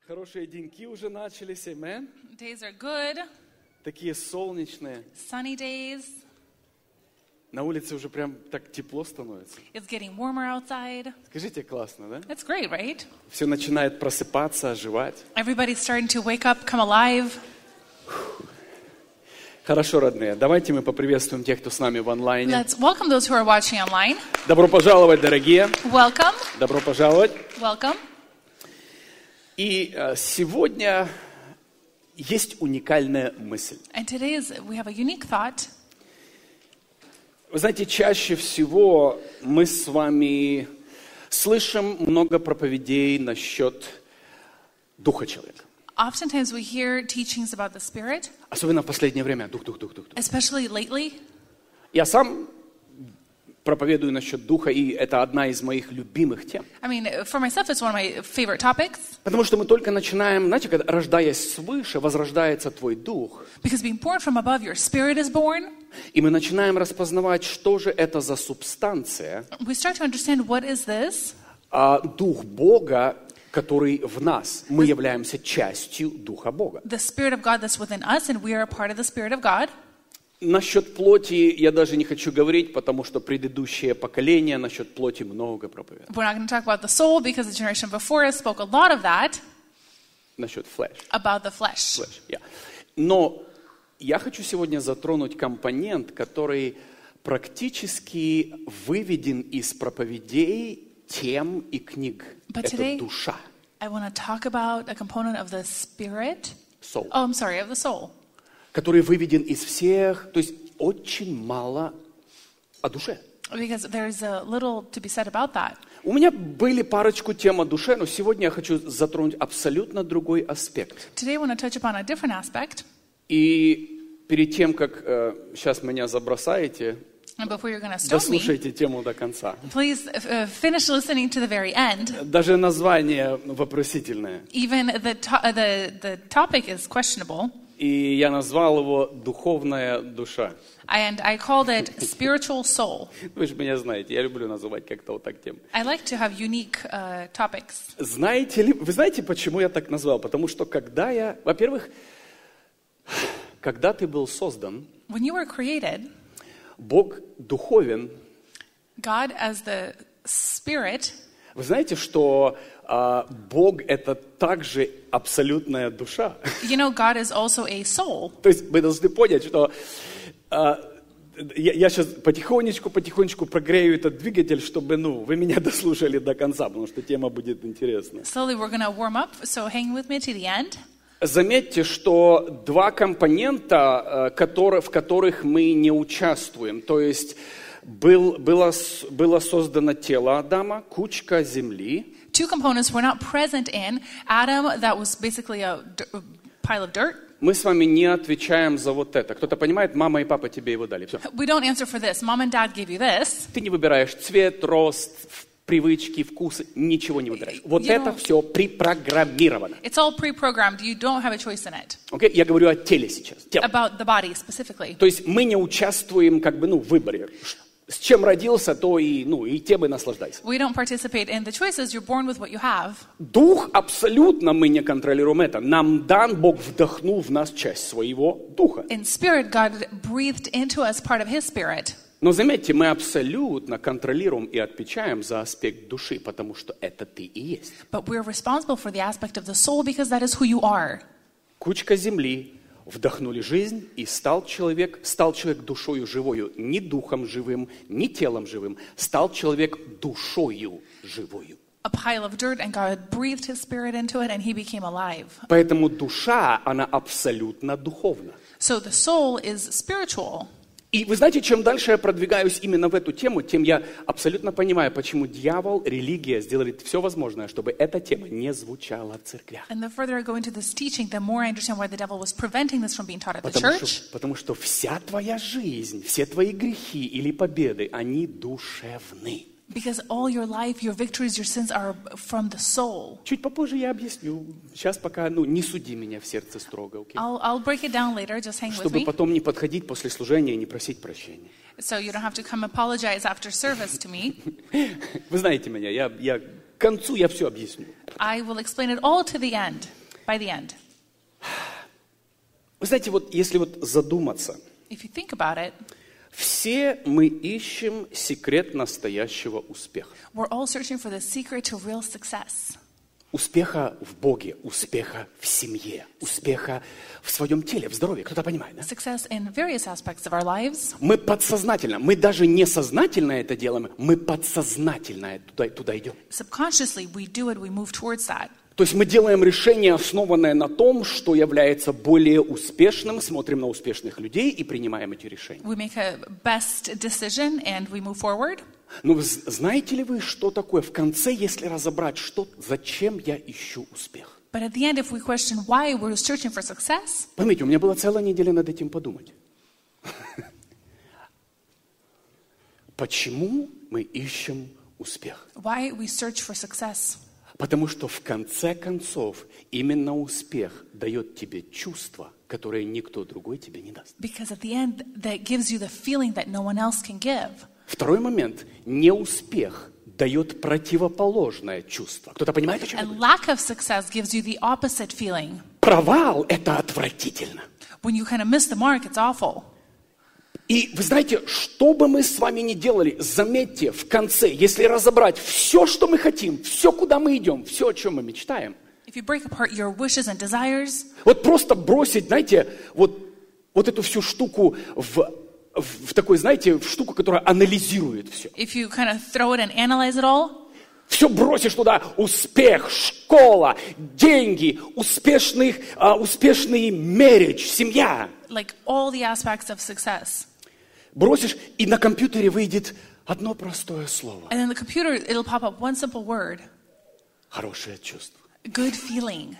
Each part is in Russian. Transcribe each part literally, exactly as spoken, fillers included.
Хорошие деньки уже начались, amen. Days are good, Такие солнечные. sunny days. На улице уже прям так тепло становится. It's getting warmer outside. Скажите, классно, да? It's great, right? Все начинает просыпаться, оживать. Everybody's starting to wake up, come alive. Хорошо, родные. Давайте мы поприветствуем тех, кто с нами в онлайне. Let's welcome those who are watching online. Добро пожаловать, дорогие. Welcome, Добро пожаловать. welcome. И э, сегодня есть уникальная мысль. And today is, we have a unique thought. Вы знаете, чаще всего мы с вами слышим много проповедей насчет духа человека. Oftentimes we hear teachings about the Spirit, Особенно в последнее время. Дух, дух, дух, дух. дух. especially lately. Я сам проповедую насчет духа, и это одна из моих любимых тем. I mean, for myself, it's one of my favorite topics Потому что мы только начинаем, знаете, когда рождаясь свыше, возрождается твой дух. because being born from above, your spirit is born. И мы начинаем распознавать, что же это за субстанция, We start to understand what is this. а дух Бога, который в нас. Мы являемся частью духа Бога. The Spirit of God that's within us, and we are a part of the Spirit of God. Насчет плоти я даже не хочу говорить, потому что предыдущее поколение насчет плоти много проповедовало. We're not going to talk about the soul because the generation before us spoke a lot of that Насчет flesh. about the flesh. Flesh, yeah. Но я хочу сегодня затронуть компонент, который практически выведен из проповедей, тем и книг. But Это today- душа. I want to talk about a component of the spirit. Soul. Oh, I'm sorry, of the soul. Который выведен из всех, то есть очень мало о душе. Because there's a little to be said about that. У меня были парочку тем о душе, но сегодня я хочу затронуть абсолютно другой аспект. Today I want to touch upon a different aspect. И перед тем, как э, сейчас меня забросаете, And before you're going to stone me, дослушайте тему до конца. please uh, finish listening to the very end. Даже название вопросительное. Even the, to- uh, the, the topic is questionable. И я назвал его «Духовная душа». And I called it spiritual soul. Вы же меня знаете, я люблю называть как-то вот так тем. I like to have unique uh, topics. Знаете ли, вы знаете, почему я так назвал? Потому что когда я, во-первых, когда ты был создан, When you were created, Бог духовен. God as the spirit, Вы знаете, что а, Бог это также абсолютная душа. you know, God is also a soul. То есть вы должны понять, что а, я, я сейчас потихонечку, потихонечку прогрею этот двигатель, чтобы, ну, вы меня дослушали до конца, потому что тема будет интересная. Slowly we're going to warm up, so hang with me to the end. Заметьте, что два компонента, которые, в которых мы не участвуем, то есть был, было, было создано тело Адама, кучка земли, Two components were not present in Adam, that was basically a d- a pile of dirt. мы с вами не отвечаем за вот это. Кто-то понимает, мама и папа тебе его дали. Все. We don't answer for this. Mom and dad gave you this. Ты не выбираешь цвет, рост, привычки, вкусы, ничего не выбираешь. Вот You это know- все препрограммировано. It's all pre-programmed. You don't have a choice in it. Окей? Я говорю о теле сейчас. Тело. About the body specifically. То есть мы не участвуем как бы, ну, в выборе. С чем родился, то и, ну, и тем и наслаждайся. We don't participate in the choices. You're born with what you have. Дух абсолютно мы не контролируем это. Нам дан, Бог вдохнул в нас часть своего духа. In spirit, God breathed into us part of His spirit. Но заметьте, мы абсолютно контролируем и отвечаем за аспект души, потому что это ты и есть. But we're responsible for the aspect of the soul because that is who you are. Кучка земли, вдохнули жизнь, и стал человек, стал человек душою живою, не духом живым, не телом живым, стал человек душою живою. A pile of dirt, and God breathed His spirit into it, and He became alive. Поэтому душа, она абсолютно духовна. So the soul is spiritual. И вы знаете, чем дальше я продвигаюсь именно в эту тему, тем я абсолютно понимаю, почему дьявол, религия сделали все возможное, чтобы эта тема не звучала в церквях. And the further I go into this teaching, the more I understand why the devil was preventing this from being taught at the Потому church. что, потому что вся твоя жизнь, все твои грехи или победы, они душевны. Because all your life, your victories, your sins are from the soul. Чуть попозже я объясню. Сейчас пока, ну, не суди меня в сердце строго, окей? I'll, I'll break it down later, just hang with Чтобы me. потом не подходить после служения и не просить прощения. So you don't have to come apologize after service to me. Вы знаете меня, я, я концу я все объясню. I will explain it all to the end, by the end. Вы знаете, вот если вот задуматься, If you think about it, все мы ищем секрет настоящего успеха. we're all searching for the secret to real success. Успеха в Боге, успеха в семье, успеха в своем теле, в здоровье. Кто-то понимает, да? Success in various aspects of our lives. Мы подсознательно, мы даже не сознательно это делаем, мы подсознательно туда, туда идем. Subconsciously, we do it, we move towards that. То есть мы делаем решение, основанное на том, что является более успешным, смотрим на успешных людей и принимаем эти решения. We make a best decision and we move forward. Ну, знаете ли вы, что такое в конце, если разобрать, что, зачем я ищу успех? But at the end, if we question why we're searching for success, Поймите, у меня была целая неделя над этим подумать. Почему мы ищем успех? why we search for success? Потому что в конце концов именно успех дает тебе чувство, которое никто другой тебе не даст. Because at the end, that gives you the feeling that no one else can give. Второй момент. Неуспех дает противоположное чувство. Кто-то понимает, о чем я And говорю? lack of success gives you the opposite feeling. Провал – это отвратительно. When you kind of miss the mark, it's awful. И вы знаете, что бы мы с вами ни делали, заметьте, в конце, если разобрать все, что мы хотим, все, куда мы идем, все, о чем мы мечтаем, If you break apart your wishes and desires, вот просто бросить, знаете, вот, вот эту всю штуку в, в, в такой, знаете, в штуку, которая анализирует все. if you kind of throw it and analyze it all, Все бросишь туда, успех, школа, деньги, успешный, а, успешный marriage, семья. like all the aspects of success. Бросишь, и на компьютере выйдет одно простое слово. And then the computer, it'll pop up one simple word, Хорошее чувство. good feeling.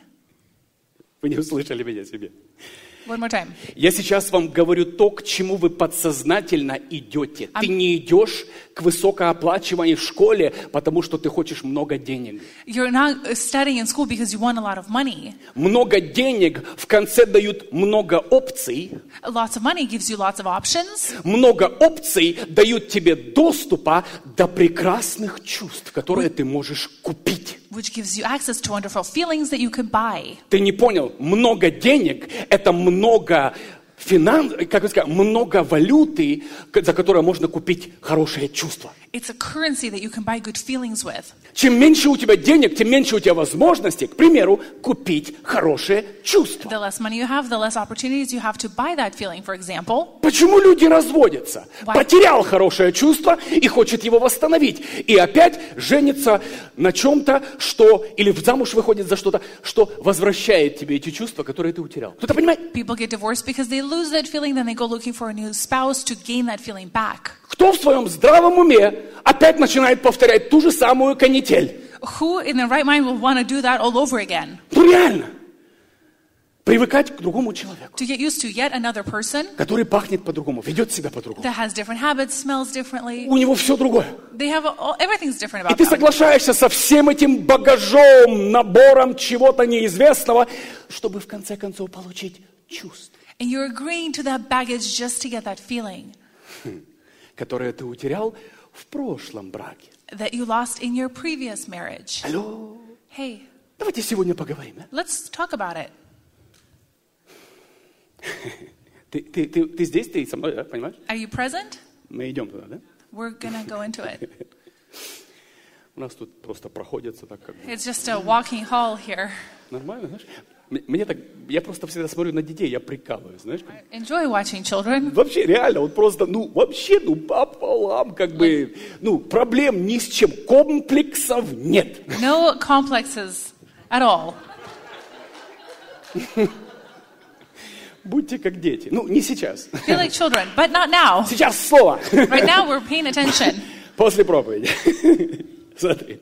Вы не услышали меня себе. One more time. Я сейчас вам говорю то, к чему вы подсознательно идете. Ты не идешь к высокооплачиваемой школе, потому что ты хочешь много денег. You're not studying in school because you want a lot of money. Много денег в конце дают много опций. Lots of money gives you lots of options. Много опций дают тебе доступа до прекрасных чувств, которые ты можешь купить. Which gives you access to wonderful feelings that you can buy. Ты не понял, много денег – это много финанс, как сказать, много валюты, за которую можно купить хорошее чувство. It's a currency that you can buy good feelings with. Чем меньше у тебя денег, тем меньше у тебя возможностей, к примеру, купить хорошее чувство. The less money you have, the less opportunities you have to buy that feeling, for example. Почему люди разводятся? Why? Потерял хорошее чувство и хочет его восстановить. И опять женится на чем-то, что, или в замуж выходит за что-то, что возвращает тебе эти чувства, которые ты утерял. Кто-то понимает? People get divorced because they lose that feeling, then they go looking for a new spouse to gain that feeling back. Кто в своем здравом уме опять начинает повторять ту же самую канитель? Who in their right mind will want to do that all over again? Ну реально. Привыкать к другому человеку, To get used to yet another person который пахнет по-другому, ведет себя по-другому. that has different habits, smells differently. У него все другое. They have all, everything's different И about ты them. соглашаешься со всем этим багажом, набором чего-то неизвестного, чтобы в конце концов получить чувство, And you're agreeing to that baggage just to get that feeling которое ты утерял в прошлом браке. that you lost in your previous marriage. Алло, Hey, давайте сегодня поговорим. А? let's talk about it. Ты, ты, ты, ты здесь, ты со мной, да, понимаешь? Are you present? Мы идем туда, да? We're gonna go into it. У нас тут просто проходится так как бы. It's just a walking hall here. Нормально, знаешь? М- Мне так, я просто всегда смотрю на детей, я прикалываюсь, знаешь? как- Enjoy watching children. Вообще, реально, вот просто, ну, вообще, ну, пополам, как бы, ну, проблем ни с чем, комплексов нет. No complexes at all. Будьте как дети. Ну, не сейчас. Feel like children, but not now. Сейчас слово. Right now we're paying attention. После проповеди. Смотри.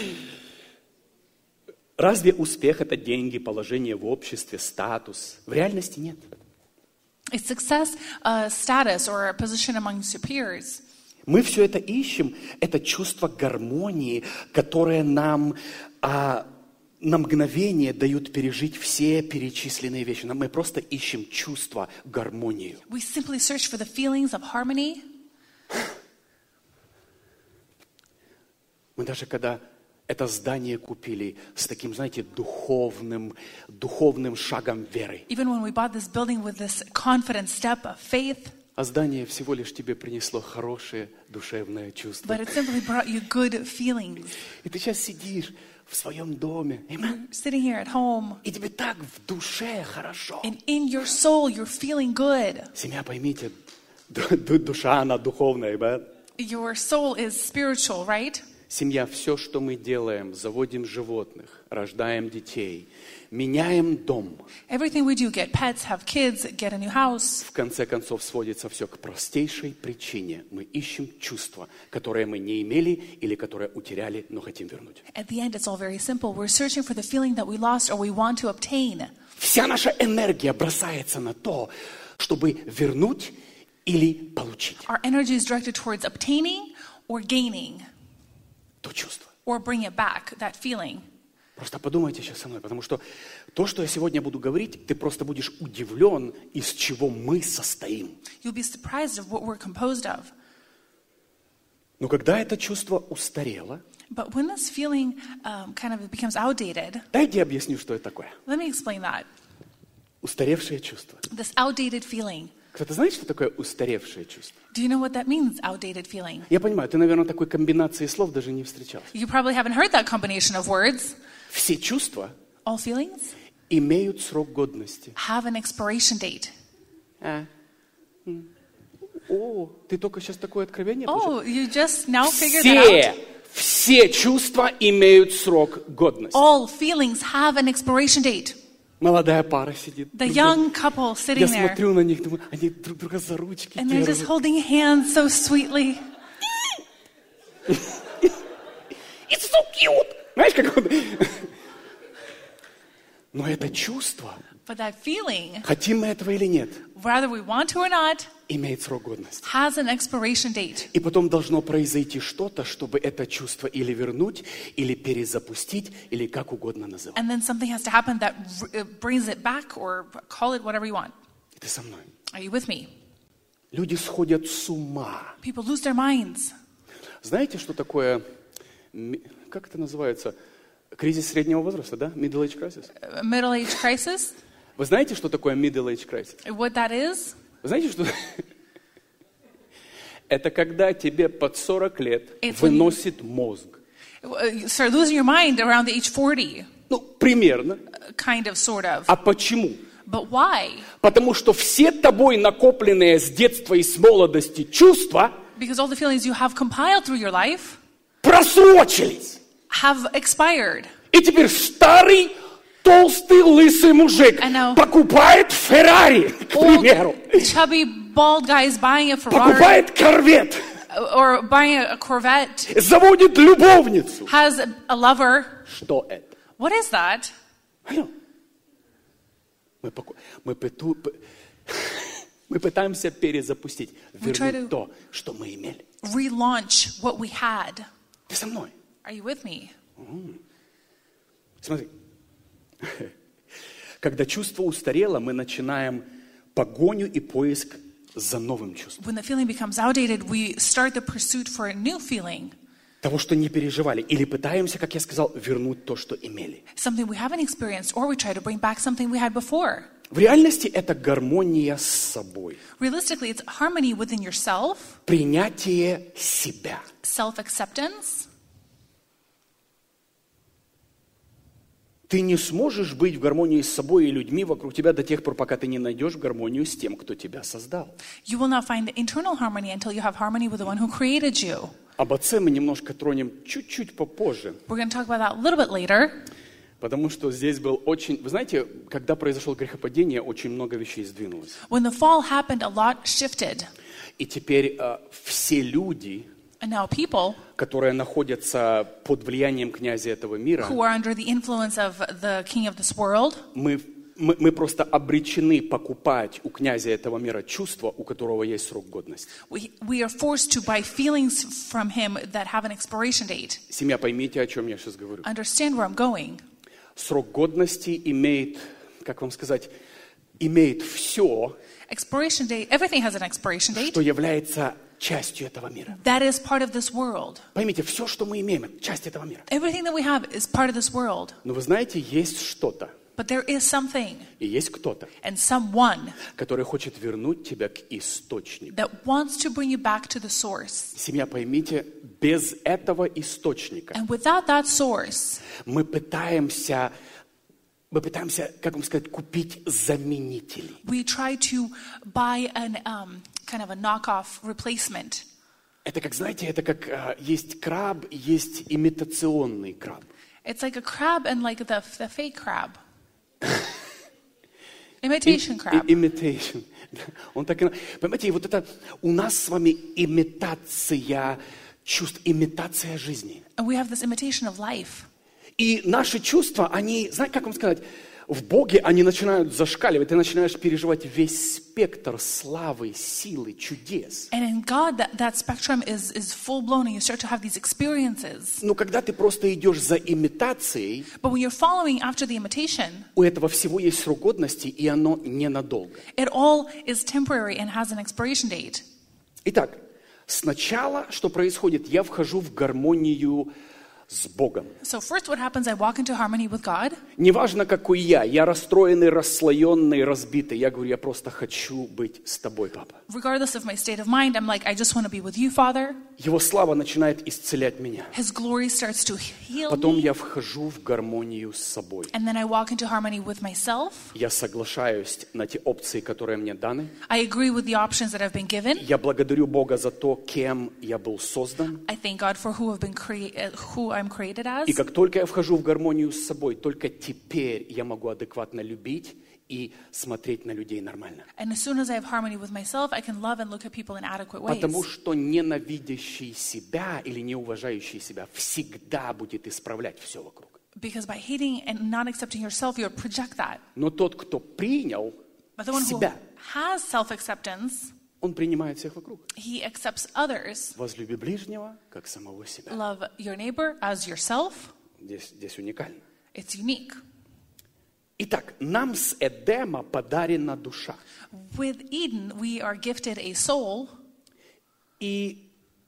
Разве успех – это деньги, положение в обществе, статус? В реальности нет. Is success a status or a position among your peers? Мы все это ищем. Это чувство гармонии, которое нам а, на мгновение дают пережить все перечисленные вещи. Нам- Мы просто ищем чувство, гармонию. We simply search for the feelings of harmony. Мы даже когда это здание купили с таким, знаете, духовным, духовным шагом веры. Even when we bought this building with this confident step of faith, А здание всего лишь тебе принесло хорошее душевное чувство. but it simply brought you good feelings. И ты сейчас сидишь в своем доме, You're sitting here at home, и тебе так в душе хорошо. and in your soul, you're feeling good. Семья, поймите, ду- ду- душа, она духовная, да? Your soul is spiritual, right? Семья, все, что мы делаем, заводим животных, рождаем детей, меняем дом, Everything we do, get pets, have kids, get a new house, в конце концов сводится все к простейшей причине. Мы ищем чувства, которые мы не имели или которые утеряли, но хотим вернуть. at the end, it's all very simple. We're searching for the feeling that we lost or we want to obtain. Вся наша энергия бросается на то, чтобы вернуть или получить Our energy is directed towards obtaining or gaining то чувство. or bring it back, that feeling. Просто подумайте сейчас со мной, потому что то, что я сегодня буду говорить, ты просто будешь удивлен, из чего мы состоим. You'll be surprised of what we're composed of. Но когда это чувство устарело, But when this feeling um, kind of becomes outdated, дайте я объясню, что это такое. let me explain that. Устаревшее чувство. This outdated feeling. Кто-то знает, что такое устаревшее чувство? Do you know what that means, outdated feeling? Я понимаю, ты, наверное, такой комбинации слов даже не встречал. You probably haven't heard that combination of words. Все чувства All feelings имеют срок годности. have an expiration date. А. М. О, ты только сейчас такое откровение получил? Oh, you just now figured that out? Все, все чувства имеют срок годности. All feelings have an expiration date. Молодая пара сидит. The друг young друга- couple sitting Я there, смотрю на них, думаю, они друг друга за ручки and they're just держат. holding hands so sweetly. It's so cute. Знаешь, как он... Но это чувство, But that feeling, хотим мы этого или нет, whether we want to or not, имеет срок годности. has an expiration date. И потом должно произойти что-то, чтобы это чувство или вернуть, или перезапустить, или как угодно называть. And then something has to happen that r- uh, brings it back or call it whatever you want. Ты со мной. Are you with me? Люди сходят с ума. People lose their minds. Знаете, что такое, ми- как это называется, кризис среднего возраста, да? Middle age crisis. A middle age crisis, Вы знаете, что такое middle age crisis? what that is? Вы знаете, что... Это когда тебе под сорок лет It's when you- выносит мозг. Uh, You start losing your mind around the age forty, Ну, примерно. uh, kind of, sort of. А почему? But why? Потому что все тобой накопленные с детства и с молодости чувства Because all the feelings you have compiled through your life просрочились. have expired. И теперь старый, толстый, лысый мужик I know. покупает Феррари, к Old, примеру. chubby, bald guy is buying a Ferrari Покупает корвет, or buying a Corvette, заводит любовницу. has a, a lover. Что это? What is that? Алло. Мы, поку- мы, пыту- п- мы пытаемся перезапустить, We try вернуть to- то, что мы имели. Relaunch what we had. Ты со мной? Are you with me? Смотри. Когда чувство устарело, мы начинаем погоню и поиск за новым чувством. When the feeling becomes outdated, we start the pursuit for a new feeling, Того, что не переживали. Или пытаемся, как я сказал, вернуть то, что имели. something we haven't experienced, or we try to bring back something we had before. В реальности это гармония с собой. Realistically, it's harmony within yourself, Принятие себя. self-acceptance. Ты не сможешь быть в гармонии с собой и людьми вокруг тебя до тех пор, пока ты не найдешь гармонию с тем, кто тебя создал. You will not find the internal harmony until you have harmony with the one who created you. Об отце мы немножко тронем чуть-чуть попозже, We're going to talk about that a little bit later, потому что здесь был очень... Вы знаете, когда произошло грехопадение, очень много вещей сдвинулось. when the fall happened, a lot shifted. И теперь э, все люди, And now people которые находятся под влиянием князя этого мира, who are under the influence of the king of this world, мы, мы, мы просто обречены покупать у князя этого мира чувство, у которого есть срок годности. we, we are forced to buy feelings from him that have an expiration date. Семья, поймите, о чем я сейчас говорю. Understand where I'm going. Срок годности имеет, как вам сказать, имеет все, Expiration date, everything has an expiration date что является частью этого мира. That is part of this world. Поймите, все, что мы имеем, это часть этого мира. Everything that we have is part of this world. Но вы знаете, есть что-то, But there is something и есть кто-то, and someone который хочет вернуть тебя к источнику. that wants to bring you back to the source. Семья, поймите, без этого источника And without that source, мы пытаемся, мы пытаемся, как вам сказать, купить заменителей. we try to buy an um, kind of a knockoff replacement. Это как, знаете, это как а, есть краб, есть имитационный краб. It's like a crab and like the, the fake crab. Imitation crab. И- и- Imitation. Он так и... на- Понимаете, и вот это у нас с вами имитация чувств, имитация жизни. And we have this imitation of life. И наши чувства, они, знаете, как вам сказать, в Боге они начинают зашкаливать, ты начинаешь переживать весь спектр славы, силы, чудес. And in God, that, that spectrum is, is full blown and you start to have these experiences. Но когда ты просто идешь за имитацией, But when you're following after the imitation, у этого всего есть срок годности, и оно ненадолго. it all is temporary and has an expiration date. Итак, сначала, что происходит, я вхожу в гармонию с Богом. So first what happens, I walk into harmony with God. Неважно, какой я, я расстроенный, расслоенный, разбитый. Я говорю, я просто хочу быть с тобой, папа. Regardless of my state of mind, I'm like, I just want to be with you, Father. Его слава начинает исцелять меня. His glory starts to heal Потом me. я вхожу в гармонию с собой. And then I walk into harmony with myself. Я соглашаюсь на те опции, которые мне даны. I agree with the options that have been given. Я благодарю Бога за то, кем я был создан. I thank God for who I've been crea- uh, who I'm created as. И как только я вхожу в гармонию с собой, только теперь я могу адекватно любить и смотреть на людей нормально. And as soon as I have harmony with myself, I can love and look at people in adequate ways. Потому что ненавидящий себя или неуважающий себя всегда будет исправлять все вокруг. Because by hating and not accepting yourself, you'll project that. Но тот, кто принял But the one who себя, has self-acceptance, он принимает всех вокруг. he accepts others. Возлюби ближнего, как самого себя. Love your neighbor as yourself. Здесь, здесь уникально. It's unique. Итак, нам с Эдема подарена душа. With Eden, we are gifted a soul. И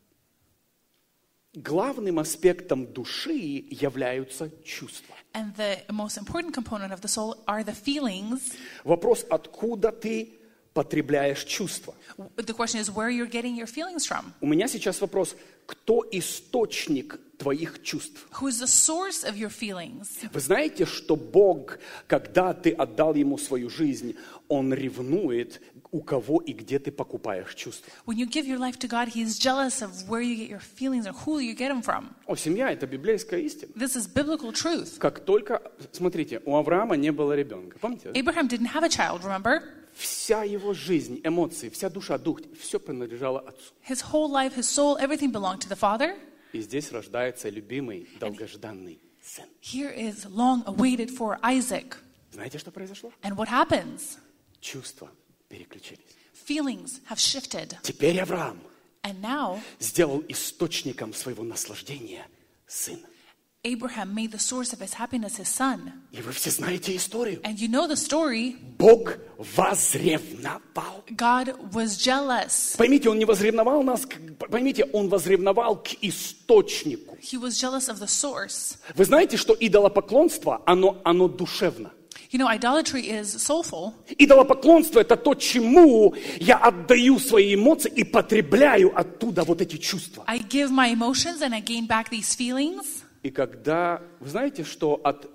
главным аспектом души являются чувства. And the most important component of the soul are the feelings. Вопрос, откуда ты потребляешь чувства? The question is where you're getting your feelings from. У меня сейчас вопрос, кто источник твоих чувств? Who is the source of your feelings? Вы знаете, что Бог, когда ты отдал Ему свою жизнь, Он ревнует, у кого и где ты покупаешь чувства. When you give your life to God, He is jealous of where you get your feelings and who you get them from. О, семья – это библейская истина. This is biblical truth. Как только, смотрите, у Авраама не было ребенка, помните? да? Abraham didn't have a child, remember? Вся его жизнь, эмоции, вся душа, дух, все принадлежало отцу. His whole life, his soul, everything belonged to the Father. И здесь рождается любимый, долгожданный сын. Here is long awaited for Isaac. Знаете, что произошло? And what happens? Чувства переключились. Feelings have shifted. Теперь Авраам And now сделал источником своего наслаждения сына. Abraham made the source of his happiness his son. И вы все знаете историю. And you know the story. Бог возревновал. God was jealous. Поймите, Он не возревновал нас, к- поймите, Он возревновал к источнику. He was jealous of the source. Вы знаете, что идолопоклонство, оно, оно душевно. You know, idolatry is soulful. Идолопоклонство – это то, чему я отдаю свои эмоции и потребляю оттуда вот эти чувства. I give my emotions and I gain back these feelings. И когда, вы знаете, что от,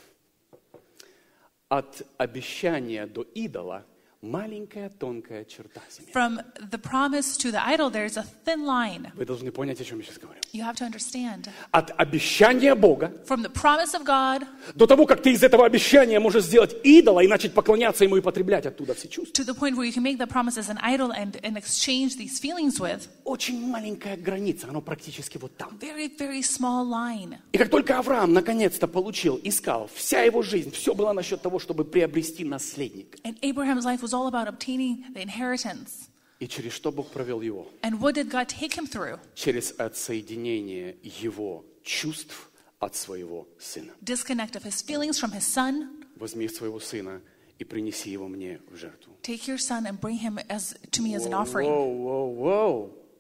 от обещания до идола маленькая тонкая черта, семья. From the promise to the idol, there's a thin line. Вы должны понять, о чем я сейчас говорю. You have to understand. От обещания Бога From the promise of God до того, как ты из этого обещания можешь сделать идола и начать поклоняться ему и потреблять оттуда все чувства. to the point where you can make the promise as an idol and, and exchange these feelings with. Очень маленькая граница, оно практически вот там. Very, very small line. И как только Авраам наконец-то получил, искал, вся его жизнь, все было насчет того, чтобы приобрести наследника. And Abraham's life was all about obtaining the inheritance. И через что Бог провел его? And what did God take him through? Через отсоединение его чувств от своего сына. Disconnect of his feelings from his son. Возьми своего сына и принеси его мне в жертву. Take your son and bring him as to me as an offering. Воу, воу, воу.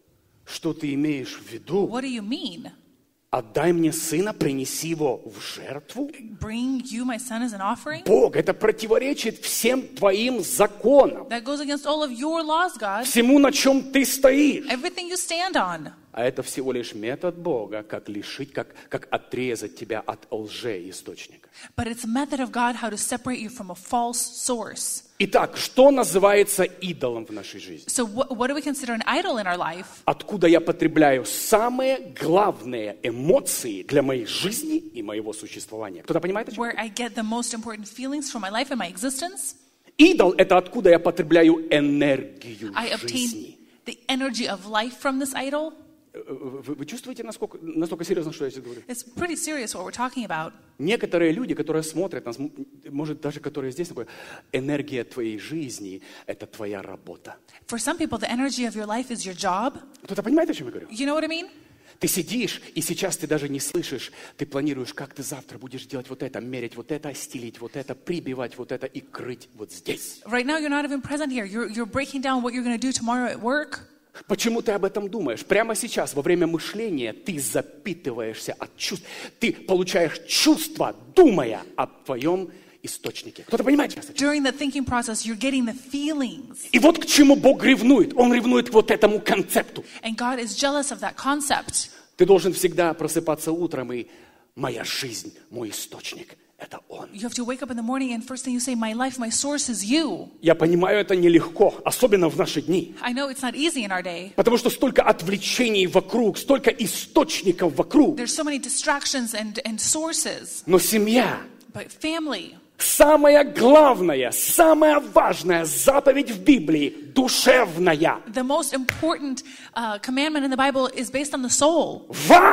Что ты имеешь в виду? What do you mean? Отдай мне сына, принеси его в жертву? Bring you my son as an offering? Бог, это противоречит всем твоим законам, That goes against all of your laws, God. всему, на чем ты стоишь. Everything you stand on. А это всего лишь метод Бога, как лишить, как, как отрезать тебя от лжеисточника. But it's a method of God how to separate you from a false source. Итак, что называется идолом в нашей жизни? So what, what do we consider an idol in our life? Откуда я потребляю самые главные эмоции для моей жизни и моего существования? Кто-то понимает, о чем? Where I get the most important feelings from my life and my existence? Идол – это откуда я потребляю энергию I жизни. obtain the energy of life from this idol? Вы, вы чувствуете, насколько, насколько серьезно, что я сейчас говорю? It's pretty serious what we're talking about. Некоторые люди, которые смотрят нас, может, даже которые здесь, такое, энергия твоей жизни – это твоя работа. For some people, the energy of your life is your job. Кто-то понимает, о чем я говорю? You know what I mean? Ты сидишь, и сейчас ты даже не слышишь, ты планируешь, как ты завтра будешь делать вот это, мерить вот это, стелить вот это, прибивать вот это и крыть вот здесь. Right now, you're not even present here. You're, you're breaking down what you're going to do tomorrow at work. Почему ты об этом думаешь? Прямо сейчас, во время мышления, ты запитываешься от чувств. Ты получаешь чувства, думая о твоем источнике. Кто-то понимает сейчас? During the thinking process, you're getting the feelings. И вот к чему Бог ревнует. Он ревнует к вот этому концепту. And God is jealous of that concept. Ты должен всегда просыпаться утром и «моя жизнь, мой источник». Это Он. You have to wake up in the morning and first thing you say, my life, my source is you. Я понимаю, это нелегко, особенно в наши дни. I know it's not easy in our day. Потому что столько отвлечений вокруг, столько источников вокруг. There's so many distractions and, and sources. Но семья, But family, самая главная, самая важная заповедь в Библии – душевная. the most important uh, commandment in the Bible is based on the soul.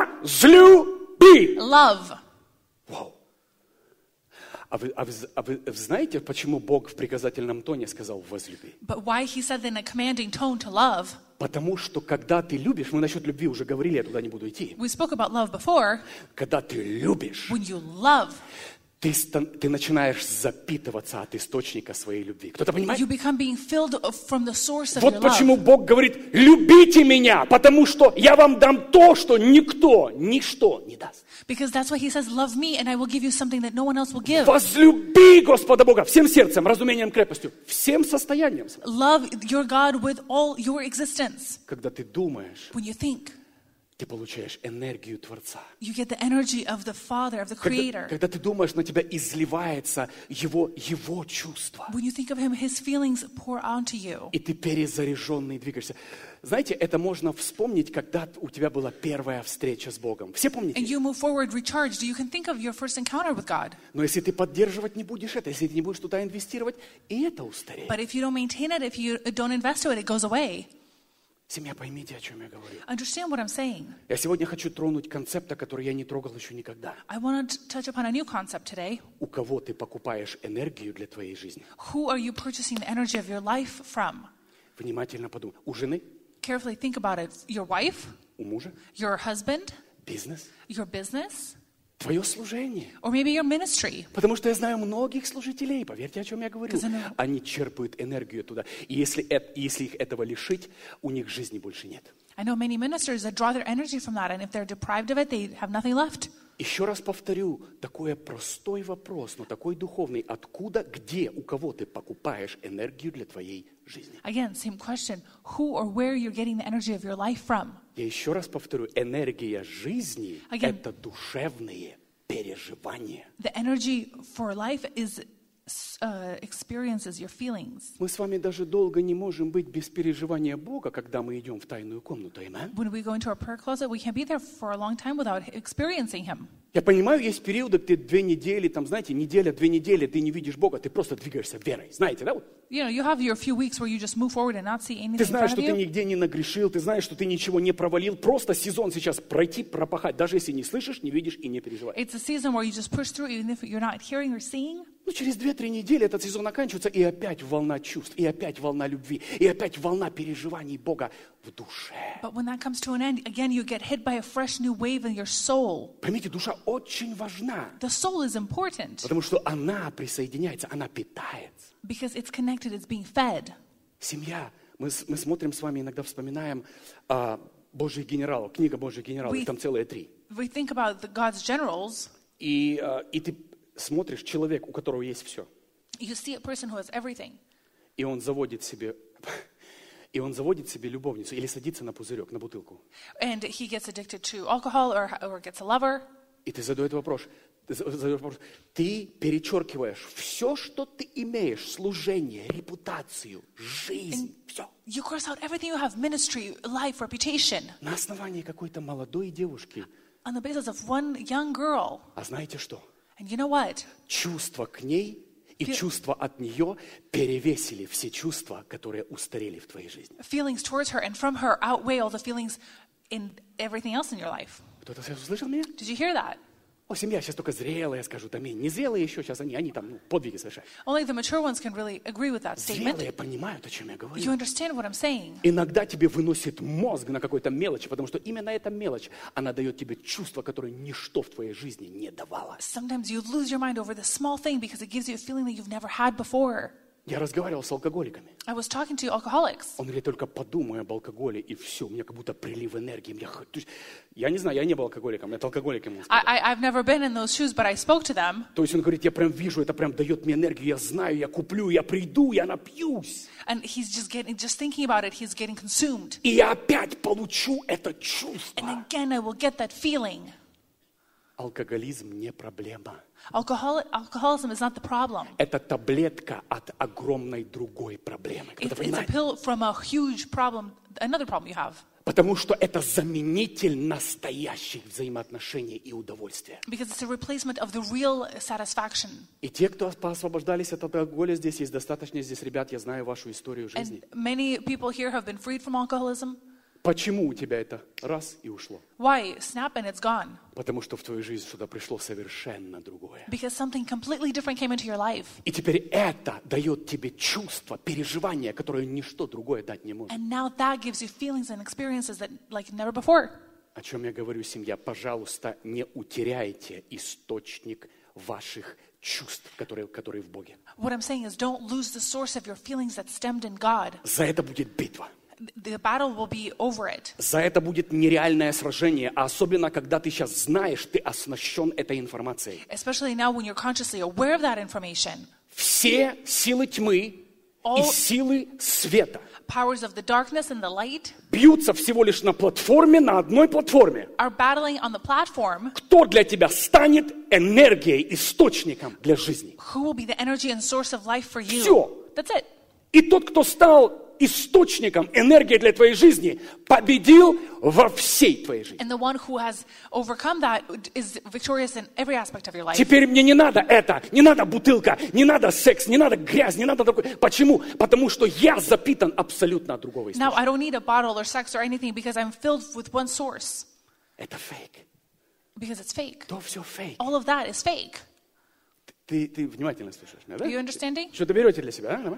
Возлюби. Love. Вау. А вы, а, вы, а вы знаете, почему Бог в приказательном тоне сказал «возлюби»? But why he said in a commanding tone to love? Потому что когда ты любишь, мы насчет любви уже говорили, я туда не буду идти. We spoke about love before. Когда ты любишь, When you love, ты, стан- ты начинаешь запитываться от источника своей любви. Кто-то понимает? you become being filled from the source of Вот your почему love. Бог говорит, любите меня, потому что я вам дам то, что никто, ничто не даст. Because that's why he says, love me and I will give you something that no one else will give. Возлюби Господа Бога всем сердцем, разумением, крепостью, всем состоянием. Love your God with all your existence. Когда ты думаешь, When you think, ты получаешь энергию Творца. you get the energy of the Father, of the Когда, Creator. когда ты думаешь, на тебя изливается его, его чувство. When you think of him, his feelings pour onto you. И ты перезаряженный двигаешься. Знаете, это можно вспомнить, когда у тебя была первая встреча с Богом. Все And помните? you move forward recharged. You can think of your first encounter with God. Но если ты поддерживать не будешь это, если ты не будешь туда инвестировать, и это устареет. But if you don't maintain it, if you don't invest to it, it goes away. Семья, поймите, о чем я говорю. Understand what I'm saying. Я сегодня хочу тронуть концепт, который я не трогал еще никогда. I want to touch upon a new concept today. У кого ты покупаешь энергию для твоей жизни? Who are you purchasing the energy of your life from? Внимательно подумай. У жены? Carefully think about it. Your wife, У мужа? your husband, Бизнес? your business, Твое служение? or maybe your ministry. Потому что я знаю многих служителей, поверьте, о чем я говорю. Because I know- Они черпают энергию туда. И если, это, если их этого лишить, у них жизни больше нет. I know many ministers that draw their energy from that, and if they're deprived of it, they have nothing left. Еще раз повторю, такой простой вопрос, но такой духовный. Откуда, где, у кого ты покупаешь энергию для твоей жизни? Again, same question. Who or where you're getting the energy of your life from? Я еще раз повторю, энергия жизни – Again. это душевные переживания. The energy for life is uh, experiences, your feelings. Мы с вами даже долго не можем быть без переживания Бога, когда мы идем в тайную комнату. Amen? When we go into our prayer closet, we can't be there for a long time without experiencing Him. Я понимаю, есть периоды, где ты две недели, там, знаете, неделя, две недели, ты не видишь Бога, ты просто двигаешься верой. Знаете, да? Вот. You know, you have your few weeks where you just move forward and not see anything Ты in знаешь, front что of ты you. нигде не нагрешил, ты знаешь, что ты ничего не провалил. Просто сезон сейчас пройти, пропахать, даже если не слышишь, не видишь и не переживаешь. It's a season where you just push through even if you're not hearing or seeing. Ну, через две-три недели этот сезон оканчивается, и опять волна чувств, и опять волна любви, и опять волна переживаний Бога в душе. But when that comes to an end, again, you get hit by a fresh new wave in your soul. Поймите, душа очень важна, The soul is important потому что она присоединяется, она питается. because it's connected, it's being fed. Семья. Мы, с- мы смотрим с вами, иногда вспоминаем а, Божьих генералов, книга Божьих генералов, We- там целые три. We think about the God's generals. И, э, и ты смотришь, человек, у которого есть все, You see a person who has everything, и он заводит себе, и он заводит себе любовницу или садится на пузырек, на бутылку. and he gets addicted to alcohol or, or gets a lover. И ты задаешь вопрос, ты задаешь вопрос, ты перечеркиваешь все, что ты имеешь, служение, репутацию, жизнь, все. You cross out everything you have, ministry, life, reputation, На основании какой-то молодой девушки. on the basis of one young girl. А знаете что? And you know what? Чувства к ней и Фи- чувства от нее перевесили все чувства, которые устарели в твоей жизни. Feelings towards her and from her outweigh all the feelings in everything else in your life. Кто-то сейчас услышал меня? Did you hear that? О, семья сейчас только зрелые скажут аминь. Не зрелые еще сейчас, они, они там ну, подвиги совершают. Only the mature ones can really agree with that statement. Зрелые понимают, о чем я говорю. You understand what I'm saying? Иногда тебе выносит мозг на какой-то мелочи, потому что именно эта мелочь, она дает тебе чувство, которое ничто в твоей жизни не давало. Sometimes you lose your mind over this small thing because it gives you a feeling that you've never had before. Я разговаривал с алкоголиками. I was talking to alcoholics. Он говорит, только подумай об алкоголе, и все, у меня как будто прилив энергии. Я, х- то есть, я не знаю, я не был алкоголиком, это алкоголик ему сказал. I, I, I've never been in those shoes, but I spoke to them. То есть он говорит, я прям вижу, это прям дает мне энергию, я знаю, я куплю, я приду, я напьюсь. And he's just getting, just thinking about it, he's getting consumed. И я опять получу это And чувство. again, I will get that feeling. Алкоголизм не проблема. Alcohol, alcoholism is not the problem. Это таблетка от огромной другой проблемы. It, Кто-то it's a понимает? pill from a huge problem, another problem you have. Потому что это заменитель настоящих взаимоотношений и удовольствия. Because it's a replacement of the real satisfaction. И те, кто освобождались от алкоголя, здесь есть достаточно здесь ребят, я знаю вашу историю жизни. And many people here have been freed from alcoholism. Почему у тебя это раз и ушло? Why? Snap and it's gone. Потому что в твою жизнь что-то пришло совершенно другое. Because something completely different came into your life. И теперь это дает тебе чувство, переживание, которое ничто другое дать не может. And now that gives you feelings and experiences that like never before. О чем я говорю, семья? Пожалуйста, не утеряйте источник ваших чувств, которые, которые в Боге. What I'm saying is don't lose the source of your feelings that stemmed in God. За это будет битва. The battle will be over it. За это будет нереальное сражение, а особенно, когда ты сейчас знаешь, ты оснащен этой информацией. Especially now when you're consciously aware of that information. Все силы тьмы и All силы света powers of the darkness and the light бьются всего лишь на платформе, на одной платформе. are battling on the platform. Кто для тебя станет энергией, источником для жизни? Who will be the energy and source of life for you? Всё. That's it. И тот, кто стал источником энергии для твоей жизни, победил во всей твоей жизни. And the one who has overcome that is victorious in every aspect of your life. Теперь мне не надо это, не надо бутылка, не надо секс, не надо грязь, не надо такой. Почему? Потому что я запитан абсолютно от другого Now источника. I don't need a bottle or sex or anything because I'm filled with one source. Это фейк. Because it's fake. То все фейк. All of that is fake. Ты, ты внимательно слушаешь меня, да? Are you understanding? Что-то берете для себя, а? Давай.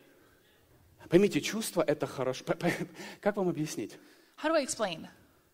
Поймите, чувства – это хорошо. П- п- Как вам объяснить? How do I explain?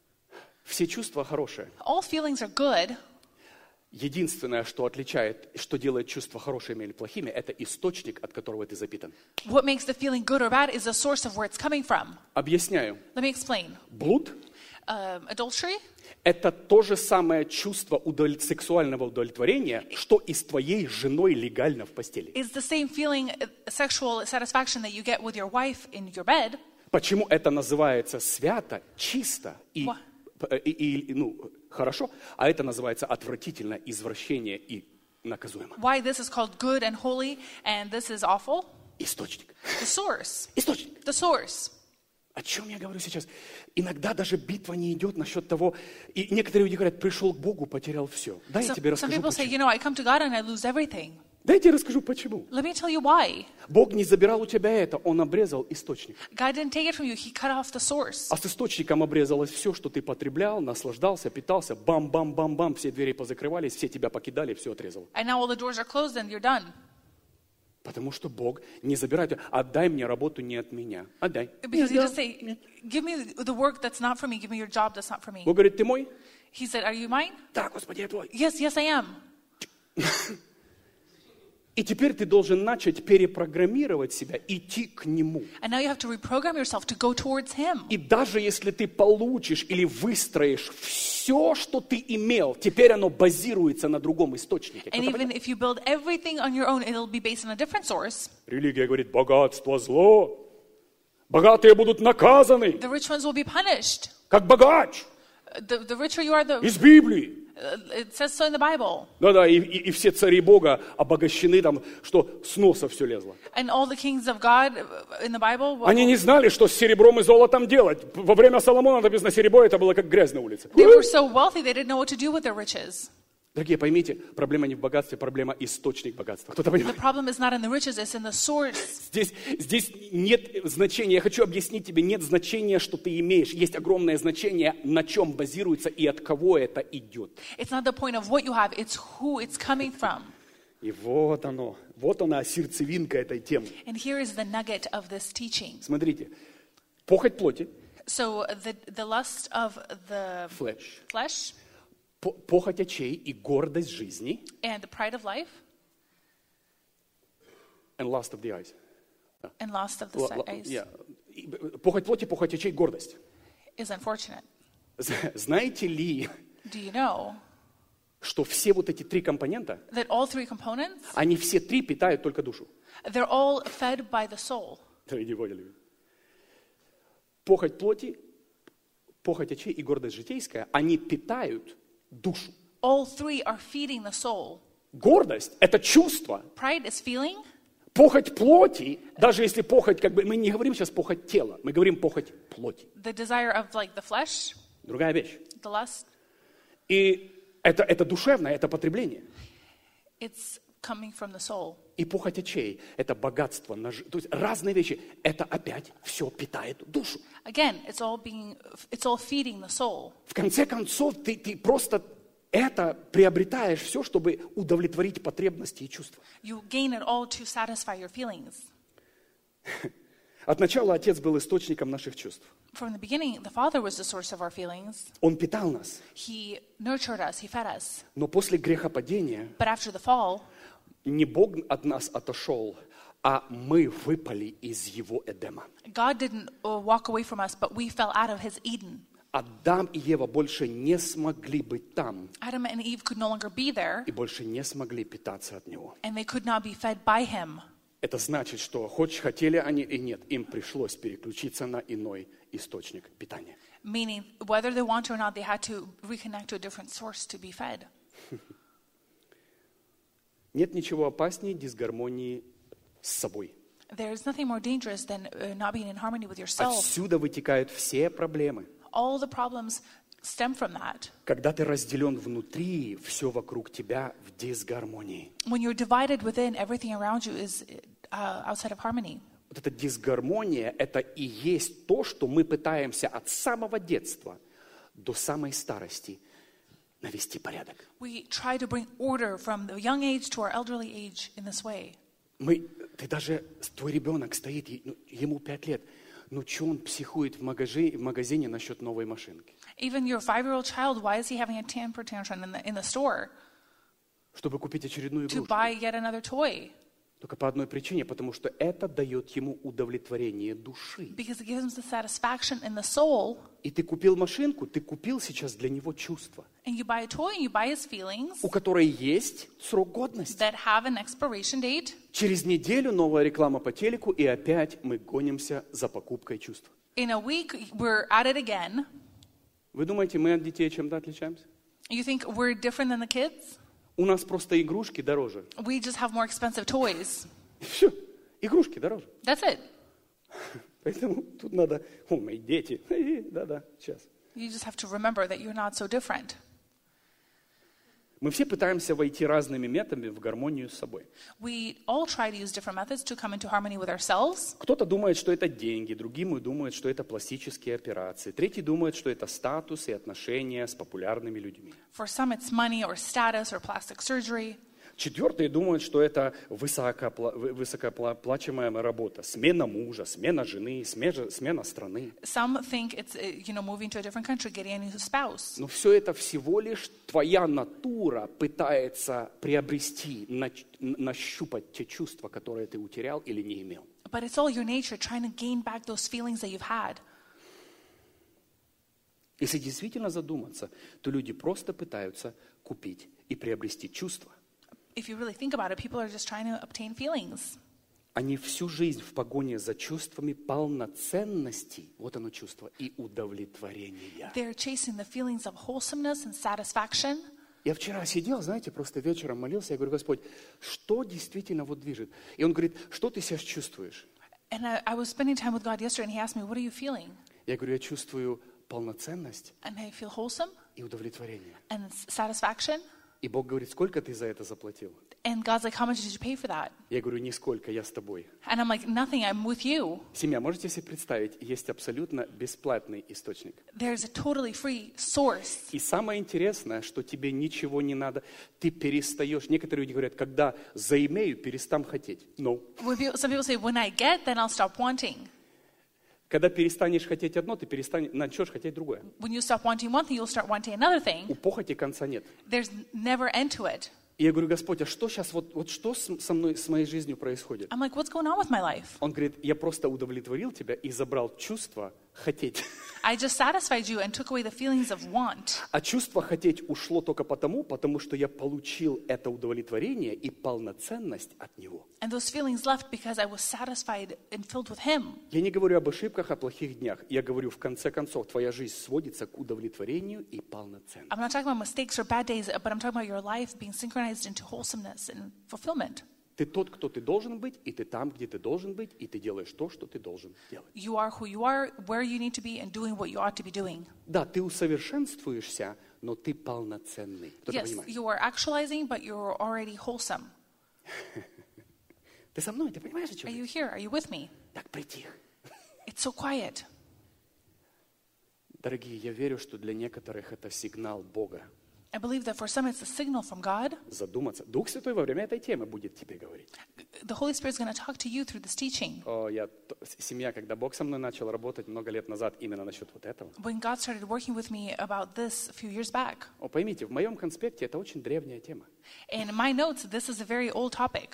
Все чувства хорошие. All feelings are good. Единственное, что отличает, что делает чувства хорошими или плохими, это источник, от которого ты запитан. What makes the feeling good or bad is the source of where it's coming from. Объясняю. Let me explain. Блуд Um, adultery – это то же самое чувство удовлет- сексуального удовлетворения, что и с твоей женой легально в постели. is the same feeling, uh, sexual satisfaction that you get with your wife in your bed. Почему это называется свято, чисто и, Ва- и- и- ну, хорошо, а это называется отвратительно, извращение и наказуемо? Why this is called good and holy and this is awful? Источник. The source. Источник. The source. О чем я говорю сейчас? Иногда даже битва не идет насчет того, и некоторые люди говорят, пришел к Богу, потерял все. Дай я So, тебе some расскажу, people say, почему. you know, I come to God and I lose everything. Дай я тебе расскажу, почему. Let me tell you why. Бог не забирал у тебя это, Он обрезал источник. God didn't take it from you. He cut off the source. А с источником обрезалось все, что ты потреблял, наслаждался, питался. Бам-бам-бам-бам, все двери позакрывались, все тебя покидали, все отрезал. And now all the doors are closed and you're done. Потому что Бог не забирает. Отдай мне работу не от меня. Отдай. Because he Нет, just say, give me the work that's not for me. Give me your job that's not for me. Бог говорит, ты мой? He said, are you mine? Да, Господи, я твой. Yes, yes, I am. И теперь ты должен начать перепрограммировать себя, идти к Нему. And now you have to reprogram yourself to go towards Him. И даже если ты получишь или выстроишь все, что ты имел, теперь оно базируется на другом источнике. And even if you build everything on your own, it'll be based on a different source. Религия говорит, богатство зло, богатые будут наказаны, The rich ones will be punished. как богач The, the richer you are, the, из Библии. uh, it says so in the Bible. Да-да, и, и, и все цари Бога обогащены там, что с носа все лезло. And all the kings of God in the Bible, well, Они не знали, что с серебром и золотом делать. Во время Соломона написано, серебро это было как грязь на улице. they were so wealthy they didn't know what to do with their riches. Дорогие, поймите, проблема не в богатстве, проблема источник богатства. Кто-то The понимает? problem is not in the riches, it's in the source. Здесь, здесь нет значения, я хочу объяснить тебе, нет значения, что ты имеешь. Есть огромное значение, на чем базируется и от кого это идет. It's not the point of what you have, it's who it's coming from. И вот оно, вот она сердцевинка этой темы. And here is the nugget of this teaching. Смотрите, похоть плоти, So the, the lust of the flesh, flesh по- похоть очей и гордость жизни, and the pride of life and lust of the eyes. and lust of the Л- si- л- eyes yeah. И, э, Похоть плоти, похоть очей, гордость. is unfortunate. З- Знаете ли, Do you know что все вот эти три компонента, that all three components, они все три питают только душу? they're all fed by the soul? Дорогие поняли? Похоть плоти, похоть очей и гордость житейская, они питают душу. All three are feeding the soul. Гордость – это чувство. Pride is feeling. Похоть плоти, даже если похоть, как бы, мы не говорим сейчас похоть тела, мы говорим похоть плоти. The desire of like the flesh, Другая вещь. the lust, И это, это душевное, это потребление. it's coming from the soul. И похоть очей – это богатство. наж- То есть разные вещи. Это опять все питает душу. Again, it's all being, it's all feeding the soul. В конце концов, ты, ты просто это приобретаешь все, чтобы удовлетворить потребности и чувства. You gain it all to satisfy your feelings. От начала Отец был источником наших чувств. From the beginning, the Father was the source of our feelings. Он питал нас. He nurtured us, He fed us. Но после грехопадения But after the fall, не Бог от нас отошел, а мы выпали из Его Эдема. God didn't uh, walk away from us, but we fell out of His Eden. Адам и Ева больше не смогли быть там Adam and Eve could no longer be there, и больше не смогли питаться от Него. and they could not be fed by Him. Это значит, что хоть хотели они и нет, им пришлось переключиться на иной источник питания. Meaning, whether they want to or not, they had to reconnect to a different source to be fed. Нет ничего опаснее дисгармонии с собой. There is nothing more dangerous than uh, not being in harmony with yourself. Отсюда вытекают все проблемы. All the problems stem from that. Когда ты разделен внутри, все вокруг тебя в дисгармонии. When you're divided within, everything around you is uh, outside of harmony. Вот эта дисгармония, это и есть то, что мы пытаемся от самого детства до самой старости навести порядок. We try to bring order from the young age to our elderly age in this way. Мы, ты даже, твой ребенок стоит, и, ну, ему пять лет, ну что он психует в магазине, в магазине насчет новой машинки? Even your five-year-old child, why is he having a temper tantrum in the, in the store Чтобы купить очередную to игрушку. buy yet another toy? Только по одной причине, потому что это дает ему удовлетворение души. Because it gives him the satisfaction in the soul. И ты купил машинку, ты купил сейчас для него чувство, And you buy a toy and you buy his feelings у которой есть срок годности. that have an expiration date. Через неделю новая реклама по телеку, и опять мы гонимся за покупкой чувств. In a week, we're at it again. Вы думаете, мы от детей чем-то отличаемся? You think we're different than the kids? У нас просто игрушки дороже. We just have more expensive toys. Все, игрушки дороже. That's it. Поэтому тут надо, о, мои дети, да-да, сейчас. You just have to remember that you're not so different. Мы все пытаемся войти разными методами в гармонию с собой. We all try to use different methods to come into harmony with ourselves. Кто-то думает, что это деньги, другие думают, что это пластические операции, третий думает, что это статус и отношения с популярными людьми. For some, it's money or status or plastic surgery. Четвертые думают, что это высокопла- высокооплачиваемая работа. Смена мужа, смена жены, смена, смена страны. Some think it's, uh, you know, moving to a different country, getting a new spouse. Но все это всего лишь твоя натура пытается приобрести, нач- нащупать те чувства, которые ты утерял или не имел. But it's all your nature trying to gain back those feelings that you've had. Если действительно задуматься, то люди просто пытаются купить и приобрести чувства. If you really think about it, people are just trying to obtain feelings. Они всю жизнь в погоне за чувствами полноценности, вот оно чувство, и удовлетворения. They're chasing the feelings of wholesomeness and satisfaction. Я вчера сидел, знаете, просто вечером молился, я говорю: Господь, что действительно вот движет? И Он говорит: что ты сейчас чувствуешь? And I, I was spending time with God yesterday, and He asked me, what are you feeling? Я говорю: я чувствую полноценность And I feel wholesome и удовлетворение. and satisfaction. И Бог говорит: сколько ты за это заплатил? And God's like, how much did you pay for that? Я говорю: нисколько, я с тобой. And I'm like, nothing, I'm with you. Семья, можете себе представить, есть абсолютно бесплатный источник. There's a totally free source. И самое интересное, что тебе ничего не надо, ты перестаешь. Некоторые люди говорят: когда заимею, перестам хотеть. No. When people, some people say, when I get, then I'll stop wanting. Когда перестанешь хотеть одно, ты перестанешь, начнешь хотеть другое. When you stop wanting one thing, you'll start wanting another У thing. похоти конца нет. There's never end to it. И я говорю: Господь, а что сейчас, вот, вот что с- со мной, с моей жизнью происходит? I'm like, what's going on with my life? Он говорит: я просто удовлетворил тебя и забрал чувство хотеть. I just satisfied you and took away the feelings of want. А чувство хотеть ушло только потому, потому что я получил это удовлетворение и полноценность от него. And those feelings left because I was satisfied and filled with Him. Я не говорю об ошибках, о плохих днях. Я говорю, в конце концов, твоя жизнь сводится к удовлетворению и полноценности. I'm not talking about mistakes or bad days, but I'm talking about your life being synchronized into wholesomeness and fulfillment. Ты тот, кто ты должен быть, и ты там, где ты должен быть, и ты делаешь то, что ты должен делать. You are who you are, where you need to be, and doing what you ought to be doing. Да, ты усовершенствуешься, но ты полноценный. Кто-то Yes, понимает? you are actualizing, but you're already wholesome. Ты со мной, ты понимаешь, о чем Are я? you here? Are you with me? Так притих. It's so quiet. Дорогие, я верю, что для некоторых это сигнал Бога I believe that for some it's a signal from God. задуматься. Дух Святой во время этой темы будет тебе говорить. The Holy Spirit is going to talk to you through this teaching. О, я, т- семья, когда Бог со мной начал работать много лет назад именно насчет вот этого. When God started working with me about this a few years back, О, поймите, в моем конспекте это очень древняя тема. and in my notes, this is a very old topic.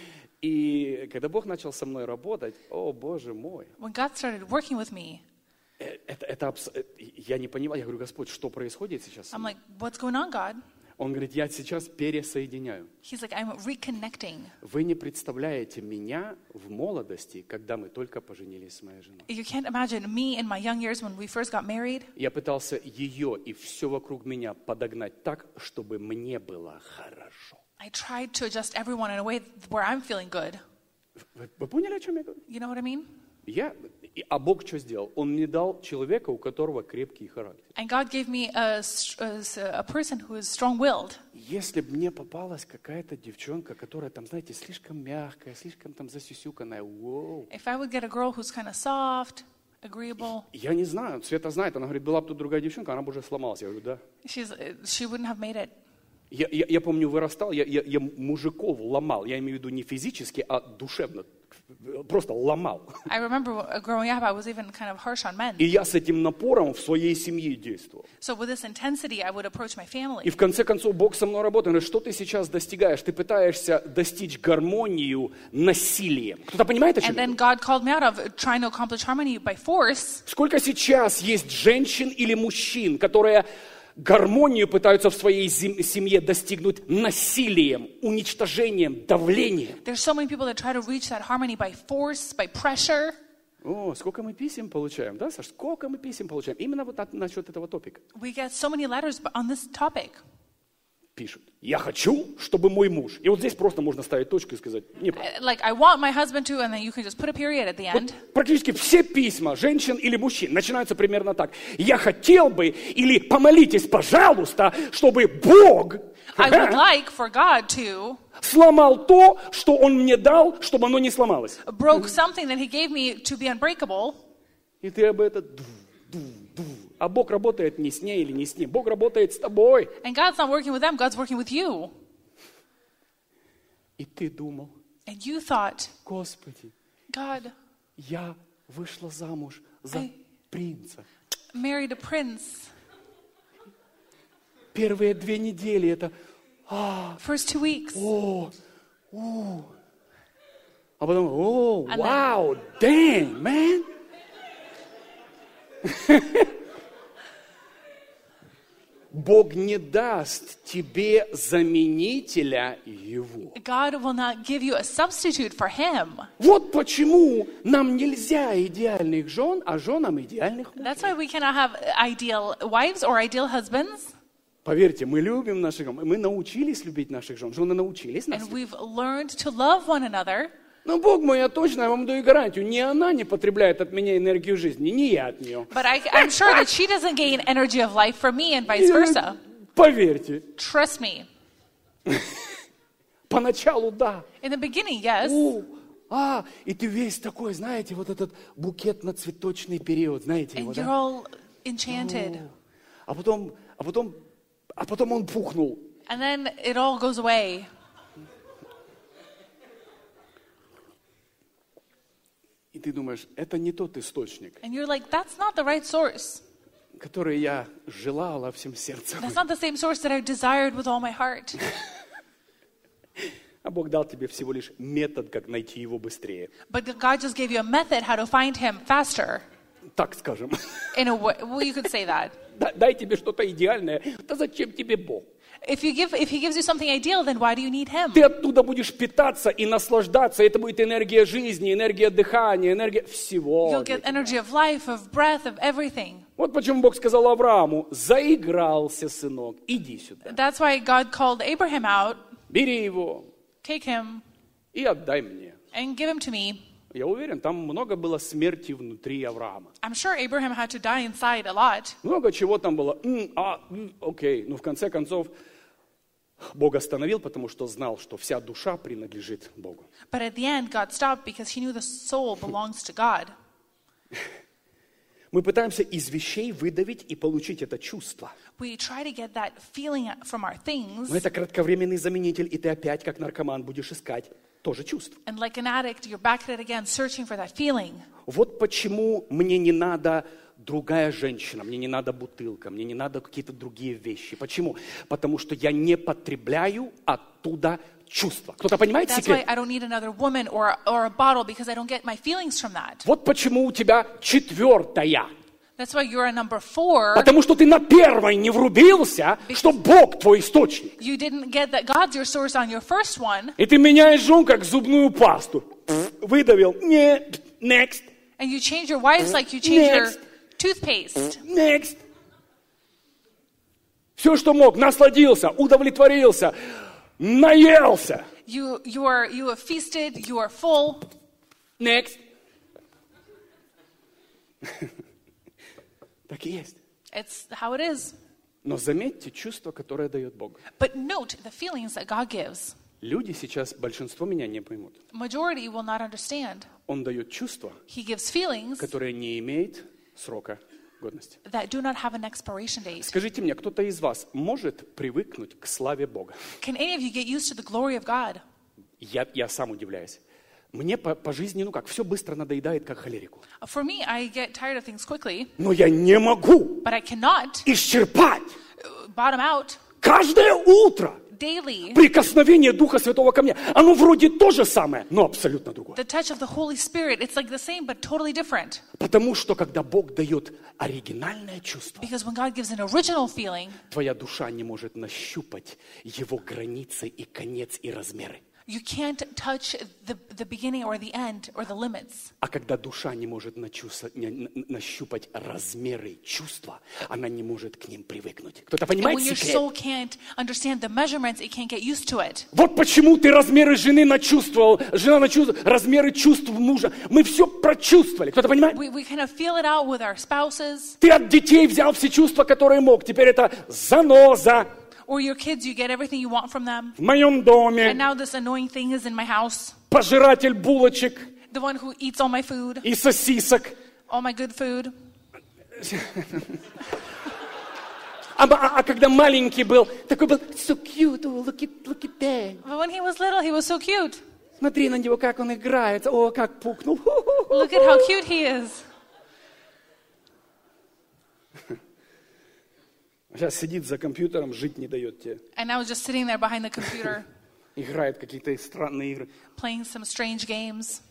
И когда Бог начал со мной работать, о, Боже мой, When God started working with me, э, это, это абс- э, я не понимал. Я говорю: Господь, что происходит сейчас со I'm мной? like, what's going on, God? Он говорит: я сейчас пересоединяю. He's like, I'm reconnecting. Вы не представляете меня в молодости, когда мы только поженились с моей женой. You can't imagine me in my young years when we first got married. Я пытался ее и все вокруг меня подогнать так, чтобы мне было хорошо. I tried to adjust everyone in a way where I'm feeling good. Вы, вы поняли, о чем я говорю? You know what I mean? Я, и- а Бог что сделал? Он мне дал человека, у которого крепкий характер. And God gave me a, s- a s- a person who is strong-willed. Если бы мне попалась какая-то девчонка, которая там, знаете, слишком мягкая, слишком там засюсюканная, воу. If I would get a girl who's kind of soft, agreeable, Я не знаю, Света знает, она говорит: была бы тут другая девчонка, она бы уже сломалась. Я говорю: да. she's, she wouldn't have made it. Я, я, я помню, вырастал, я, я, я мужиков ломал. Я имею в виду не физически, а душевно. Просто ломал. I remember uh, growing up, I was even kind of harsh on men. И я с этим напором в своей семье действовал. So with this intensity, I would approach my И family. в конце концов Бог со мной работает. Он говорит: что ты сейчас достигаешь? Ты пытаешься достичь гармонию насилием. Кто-то понимает, о чем And я then говорю? God called me out of trying to accomplish harmony by force. Сколько сейчас есть женщин или мужчин, которые гармонию пытаются в своей зем- семье достигнуть насилием, уничтожением, давлением? There's so many people that try to reach that harmony by force, by pressure. О, сколько мы писем получаем, да, Саш? Сколько мы писем получаем? Именно вот от- насчет этого топика. We get so many letters on this topic. Пишут: я хочу, чтобы мой муж. И вот здесь просто можно ставить точку и сказать: не правда. Uh, Like, I want my husband to, and then you can just put a period at the end. Вот практически все письма женщин или мужчин начинаются примерно так: я хотел бы, или помолитесь, пожалуйста, чтобы Бог I would like for God to сломал то, что Он мне дал, чтобы оно не сломалось. broke something that He gave me to be unbreakable. И ты об этом ду, ду, ду. А Бог работает не с ней или не с ним. Бог работает с тобой. And God's not working with them, God's working with you. И ты думал, And you thought, Господи, God, я вышла замуж за I- принца. married a prince. Первые две недели это, First two weeks. о, у. А потом, о, And then- вау, dang, man. Бог не даст тебе заменителя Его. God will not give you a substitute for him. Вот почему нам нельзя идеальных жен, а женам идеальных мужей. That's why we cannot have ideal wives or ideal husbands. Поверьте, мы любим наших жен. Мы научились любить наших жен. Жены научились нас. And we've learned to love one another. Но Бог мой, я точно, я вам даю гарантию, ни она не потребляет от меня энергию жизни, ни я от нее. But I, I'm sure that she doesn't gain energy of life from me and vice versa. Поверьте, Trust me. поначалу да. In the beginning, yes. О, а, и ты весь такой, знаете, вот этот букетно-цветочный период, знаете его, And you're да? all enchanted. А потом, а потом, а потом он пухнул. And then it all goes away. И ты думаешь, это не тот источник, And you're like, that's not the right source. который я желала всем сердцем. That's not the same source that I desired with all my heart. А Бог дал тебе всего лишь метод, как найти его быстрее. But God just gave you a method how to find him faster. Так скажем. In a way, well, you could say that. Да- Дай тебе что-то идеальное. Да зачем тебе Бог? If you give, if he gives you something ideal, then why do you need him? Ты оттуда будешь питаться и наслаждаться. Это будет энергия жизни, энергия дыхания, энергия всего. You'll get energy of life, of breath, of everything. Вот почему Бог сказал Аврааму, заигрался, сынок, иди сюда. That's why God called Abraham out, Бери его take him и отдай мне. and give him to me. Я уверен, там много было смерти внутри Авраама. I'm sure Abraham had to die inside a lot. Много чего там было. М, а, м, окей. Но в конце концов Бог остановил, потому что знал, что вся душа принадлежит Богу. But at the end, God stopped because he knew the soul belongs to God. Мы пытаемся из вещей выдавить и получить это чувство. We try to get that feeling from our things. Но это кратковременный заменитель, и ты опять, как наркоман, будешь искать тоже чувство. And like an addict, you're back at it again, searching for that feeling. Вот почему мне не надо другая женщина, мне не надо бутылка, мне не надо какие-то другие вещи. Почему? Потому что я не потребляю оттуда чувства. Кто-то понимает That's why секрет? I don't need another woman or, or a bottle because I don't get my feelings from that. Вот почему у тебя четвертая. That's why you're a number four. Потому что ты на первой не врубился, что Бог твой источник. You didn't get that God's your source on your first one, И ты меняешь жен как зубную пасту. Пф, выдавил. Нет. Next. and you change your wives like you change your Next. toothpaste. Next. Все, что мог, насладился, удовлетворился, наелся. You, you, are, you have feasted, you are full. Next. Так и есть. It's how it is. Но заметьте чувство, которое дает Бог. But note the feelings that God gives. Люди сейчас, большинство меня не поймут. Majority will not understand. Он дает чувство, He gives feelings которое не имеет срока годности. that do not have an expiration date. Скажите мне, кто-то из вас может привыкнуть к славе Бога? Can any of you get used to the glory of God? Я, я сам удивляюсь. Мне по, по жизни, ну как, все быстро надоедает, как холерику. For me, I get tired of things quickly, Но я не могу but I cannot исчерпать bottom out каждое утро daily прикосновение Духа Святого ко мне. Оно вроде то же самое, но абсолютно другое. the touch of the Holy Spirit. It's like the same, but totally different. Потому что, когда Бог дает оригинальное чувство, Because when God gives an original feeling, твоя душа не может нащупать его границы и конец и размеры. you can't touch the, the beginning or the end or the limits. А когда душа не может начуса- не- на- нащупать размеры чувства, она не может к ним привыкнуть. Кто-то And понимает when your секрет? soul can't understand the measurements, it can't get used to it. Вот почему ты размеры жены начувствовал, жена начувствовала, размеры чувств мужа. Мы все прочувствовали. Кто-то понимает? We, we kind of feel it out with our spouses. Ты от детей взял все чувства, которые мог. Теперь это заноза Or your kids, you get everything you want from them. в моем And доме, now this annoying thing is in my house. пожиратель булочек The one who eats all my food, и сосисок. all my good food. А, а, а когда маленький был, такой был so cute, oh, look at, look at that. But when he was little, he was so cute. Смотри на него, как он играет. О, как пукнул. Look at how cute he is. Сейчас сидит за компьютером, жить не дает тебе. And now just sitting there behind the computer, Играет какие-то странные игры. playing some strange games.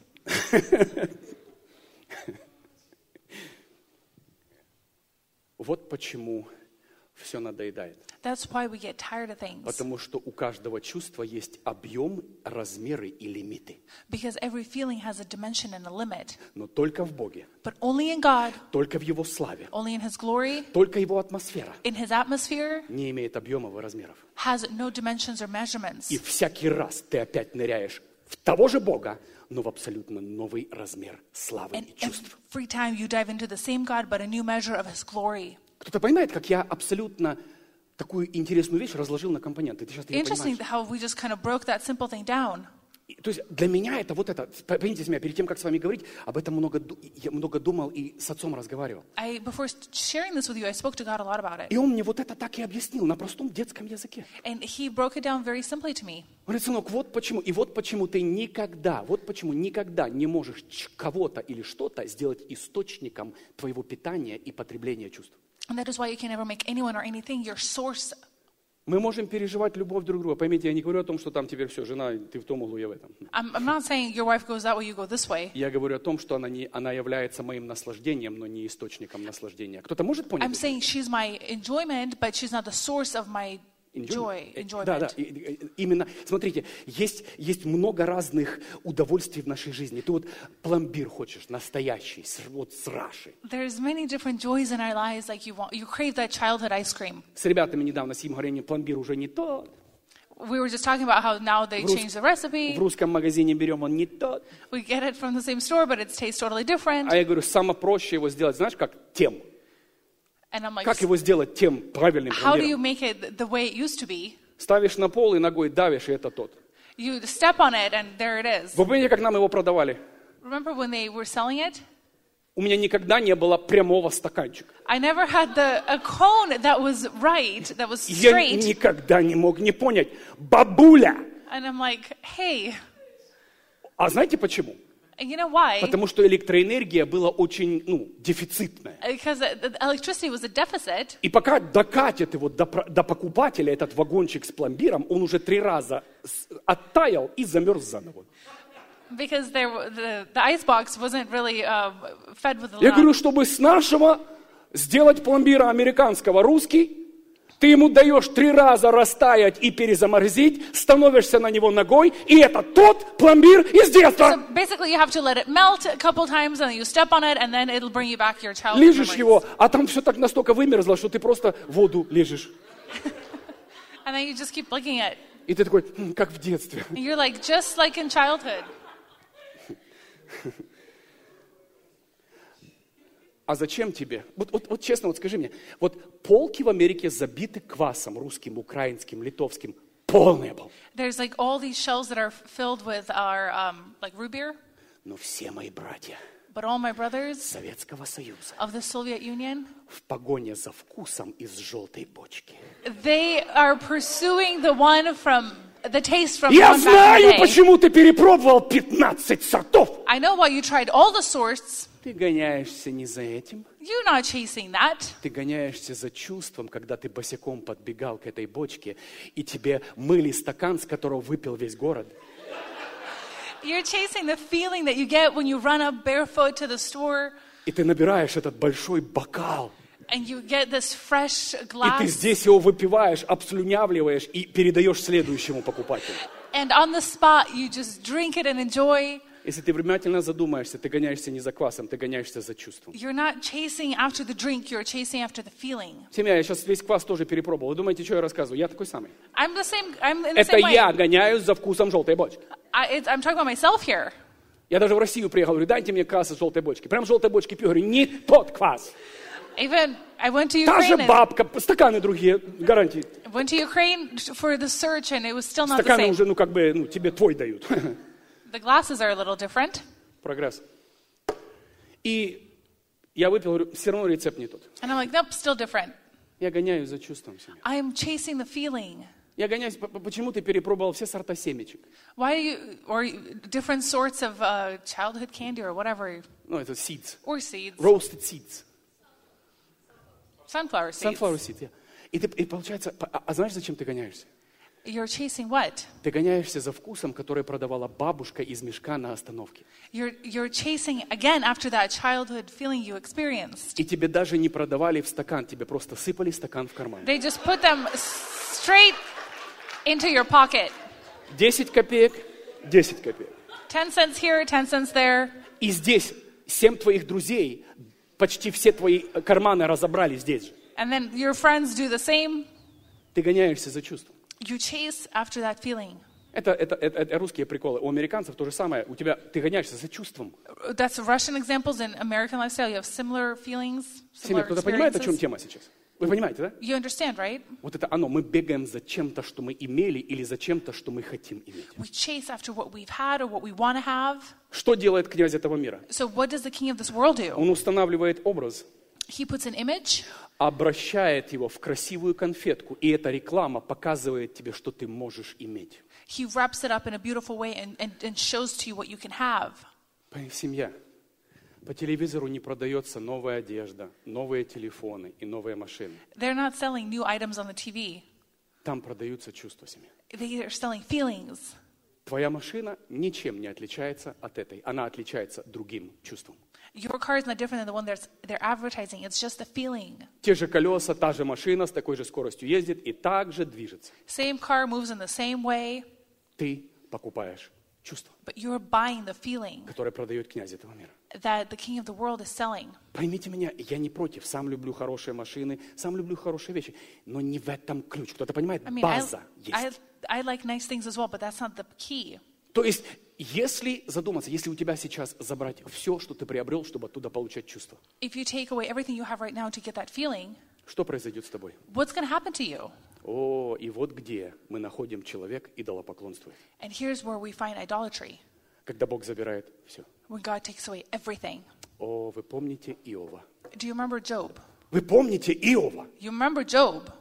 Вот почему все надоедает. That's why we get tired of things. Потому что у каждого чувства есть объем, размеры и лимиты. Because every feeling has a dimension and a limit. Но только в Боге, But only in God, только в Его славе, only in His glory, только Его атмосфера in His atmosphere, не имеет объемов и размеров. has no dimensions or measurements. И всякий раз ты опять ныряешь в того же Бога, но в абсолютно новый размер славы And и чувств. every time you dive into the same God, but a new measure of His glory. Кто-то понимает, как я абсолютно такую интересную вещь разложил на компоненты? Ты сейчас не Interesting понимаешь. how we just kind of broke that simple thing down. И, то есть для меня это вот это, поймите меня, перед тем, как с вами говорить, об этом много, ду- я много думал и с отцом разговаривал. I, before sharing this with you, I spoke to God a lot about it. И он мне вот это так и объяснил на простом детском языке. And He broke it down very simply to me. Он говорит, сынок, вот почему, и вот почему ты никогда, вот почему никогда не можешь ч- кого-то или что-то сделать источником твоего питания и потребления чувств. And that is why you can never make anyone or anything your source. Мы можем переживать любовь друг друга. Поймите, я не говорю о том, что там теперь все, жена, ты в том углу, я в этом. I'm, I'm not saying your wife goes that way, you go this way. Я говорю о том, что она, не, она является моим наслаждением, но не источником наслаждения. Кто-то может понять? I'm saying she's my enjoyment, but she's not the source of my joy, enjoyment. Да, да, и- и- именно. Смотрите, есть, есть много разных удовольствий в нашей жизни. Ты вот пломбир хочешь, настоящий, с- вот с Раши. There's many different joys in our lives, like you want, you crave that childhood ice cream. С ребятами недавно с ним говорили, пломбир уже не тот. We were just talking about how now they В рус- changed the recipe. В русском магазине берем, он не тот. We get it from the same store, but it tastes totally different. А я говорю, самое проще его сделать, знаешь, как тем. And I'm like, Как его сделать тем правильным how do you пломбиром? make it the way it used to be? Ставишь на пол и ногой давишь, и это тот. You step on it, and there it is. Вы помните, как нам его продавали? Remember when they were selling it? У меня никогда не было прямого стаканчика. I never had the a cone that was right, that was Я straight. никогда не мог не понять. Бабуля! And I'm like, hey, А знаете почему? and you know why? Потому что электроэнергия была очень, ну, дефицитная. Because the the electricity was a deficit. И пока докатит его до, про- до покупателя этот вагончик с пломбиром, он уже три раза с- оттаял и замерз заново. Because there, w- the, the ice box wasn't really uh, fed with Я enough. говорю, чтобы с нашего сделать пломбира американского русский, ты ему даешь три раза растаять и перезаморозить, становишься на него ногой, и это тот пломбир из детства. So basically, you have to let it melt a couple times, and then you step on it, and then it'll bring you back your childhood Лижешь memories. его, а там все так настолько вымерзло, что ты просто воду лежишь. And then you just keep licking it. И ты такой, «М, как в детстве. And you're like, just like in childhood. А зачем тебе? Вот, вот, вот честно, вот скажи мне, вот полки в Америке забиты квасом русским, украинским, литовским. Полный был. There's like all these shelves that are filled with our um, like root beer, Но все мои братья but all my brothers Советского Союза of the Soviet Union, в погоне за вкусом из желтой бочки. they are pursuing the one from the taste from Я one back in знаю, the day. почему ты перепробовал пятнадцать сортов. I know why you tried all the sorts. Ты гоняешься не за этим. You're not chasing that. Ты гоняешься за чувством, когда ты босиком подбегал к этой бочке, и тебе мыли стакан, с которого выпил весь город. You're chasing the feeling that you get when you run up barefoot to the store И ты набираешь этот большой бокал. and you get this fresh И ты glass. здесь его выпиваешь, обслюнявливаешь и передаешь следующему покупателю. And on the spot, you just drink it and enjoy. Если ты внимательно задумаешься, ты гоняешься не за квасом, ты гоняешься за чувством. You're not chasing after the drink, you're chasing after the feeling. Семья, я сейчас весь квас тоже перепробовал. Вы думаете, что я рассказываю? Я такой самый. I'm the same, I'm in the Это same way. я гоняюсь за вкусом желтой бочки. I, it's, I'm talking about myself here. Я даже в Россию приехал, говорю, дайте мне квас из желтой бочки. Прям желтой бочки пью. Говорю, не тот квас. Even I went to Та же Ukraine, and, бабка, стаканы другие, гарантии. went to Ukraine for the search, and it was still not the Стаканы same. уже, ну, как бы, ну, тебе твой дают. The glasses are a little different. Прогресс. И я выпил, говорю, все равно рецепт не тот. And I'm like, nope, still different. Я гоняюсь за чувством семьи. I am chasing the feeling. Я гоняюсь, п- п- почему ты перепробовал все сорта семечек? Why are you, or different sorts of uh, childhood candy or whatever, Ну, это seeds. or seeds, Roasted seeds. sunflower seeds. Sunflower seeds, yeah. И, ты, и получается, а, а знаешь, зачем ты гоняешься? You're chasing what? Ты гоняешься за вкусом, который продавала бабушка из мешка на остановке. You're, you're chasing again after that childhood feeling you experienced. И тебе даже не продавали в стакан, тебе просто сыпали стакан в карман. They just put them straight into your pocket. десять копеек, десять копеек. ten cents here, ten cents there. И здесь семь твоих друзей, почти все твои карманы разобрали здесь же. And then your friends do the same. Ты гоняешься за чувством. You chase after that feeling. Это, это, это, это русские приколы. У американцев то же самое. У тебя, ты гоняешься за чувством. That's Russian examples in American lifestyle. You have similar feelings, Семья, similar кто-то понимает, о чем experiences. тема сейчас? Вы понимаете, да? You understand, right? Вот это оно. Мы бегаем за чем-то, что мы имели, или за чем-то, что мы хотим иметь. We chase after what we've had or what we want to have. Что делает князь этого мира? So what does the king of this world do? Он устанавливает образ, He puts an image, обращает его в красивую конфетку, и эта реклама показывает тебе, что ты можешь иметь. he wraps it up in a beautiful way and, and, and shows to you what you can have. Понимаете, семья. По телевизору не продается новая одежда, новые телефоны и новые машины. They're not selling new items on the T V. Там продаются чувства, семья. They are selling feelings. Твоя машина ничем не отличается от этой. Она отличается другим чувством. Your car is not different than the one that's, they're advertising. It's just a feeling. Те же колеса, та же машина с такой же скоростью ездит и так же движется. Same car moves in the same way, Ты покупаешь чувство, but you're buying the feeling которое продает князь этого мира. that the king of the world is selling. Поймите меня, я не против, сам люблю хорошие машины, сам люблю хорошие вещи, но не в этом ключ. Кто-то понимает, I mean, I, база I, есть. I like nice things as well, but that's not the key. То есть, если задуматься, если у тебя сейчас забрать все, что ты приобрел, чтобы оттуда получать чувство, If you take away everything you have right now to get that feeling, что произойдет с тобой? what's going to happen to you? О, и вот где мы находим человек идолопоклонствует. And here's where we find idolatry, Когда Бог забирает все. when God takes away everything. О, вы помните Иова? Do you remember Job? Вы помните Иова, You remember Job?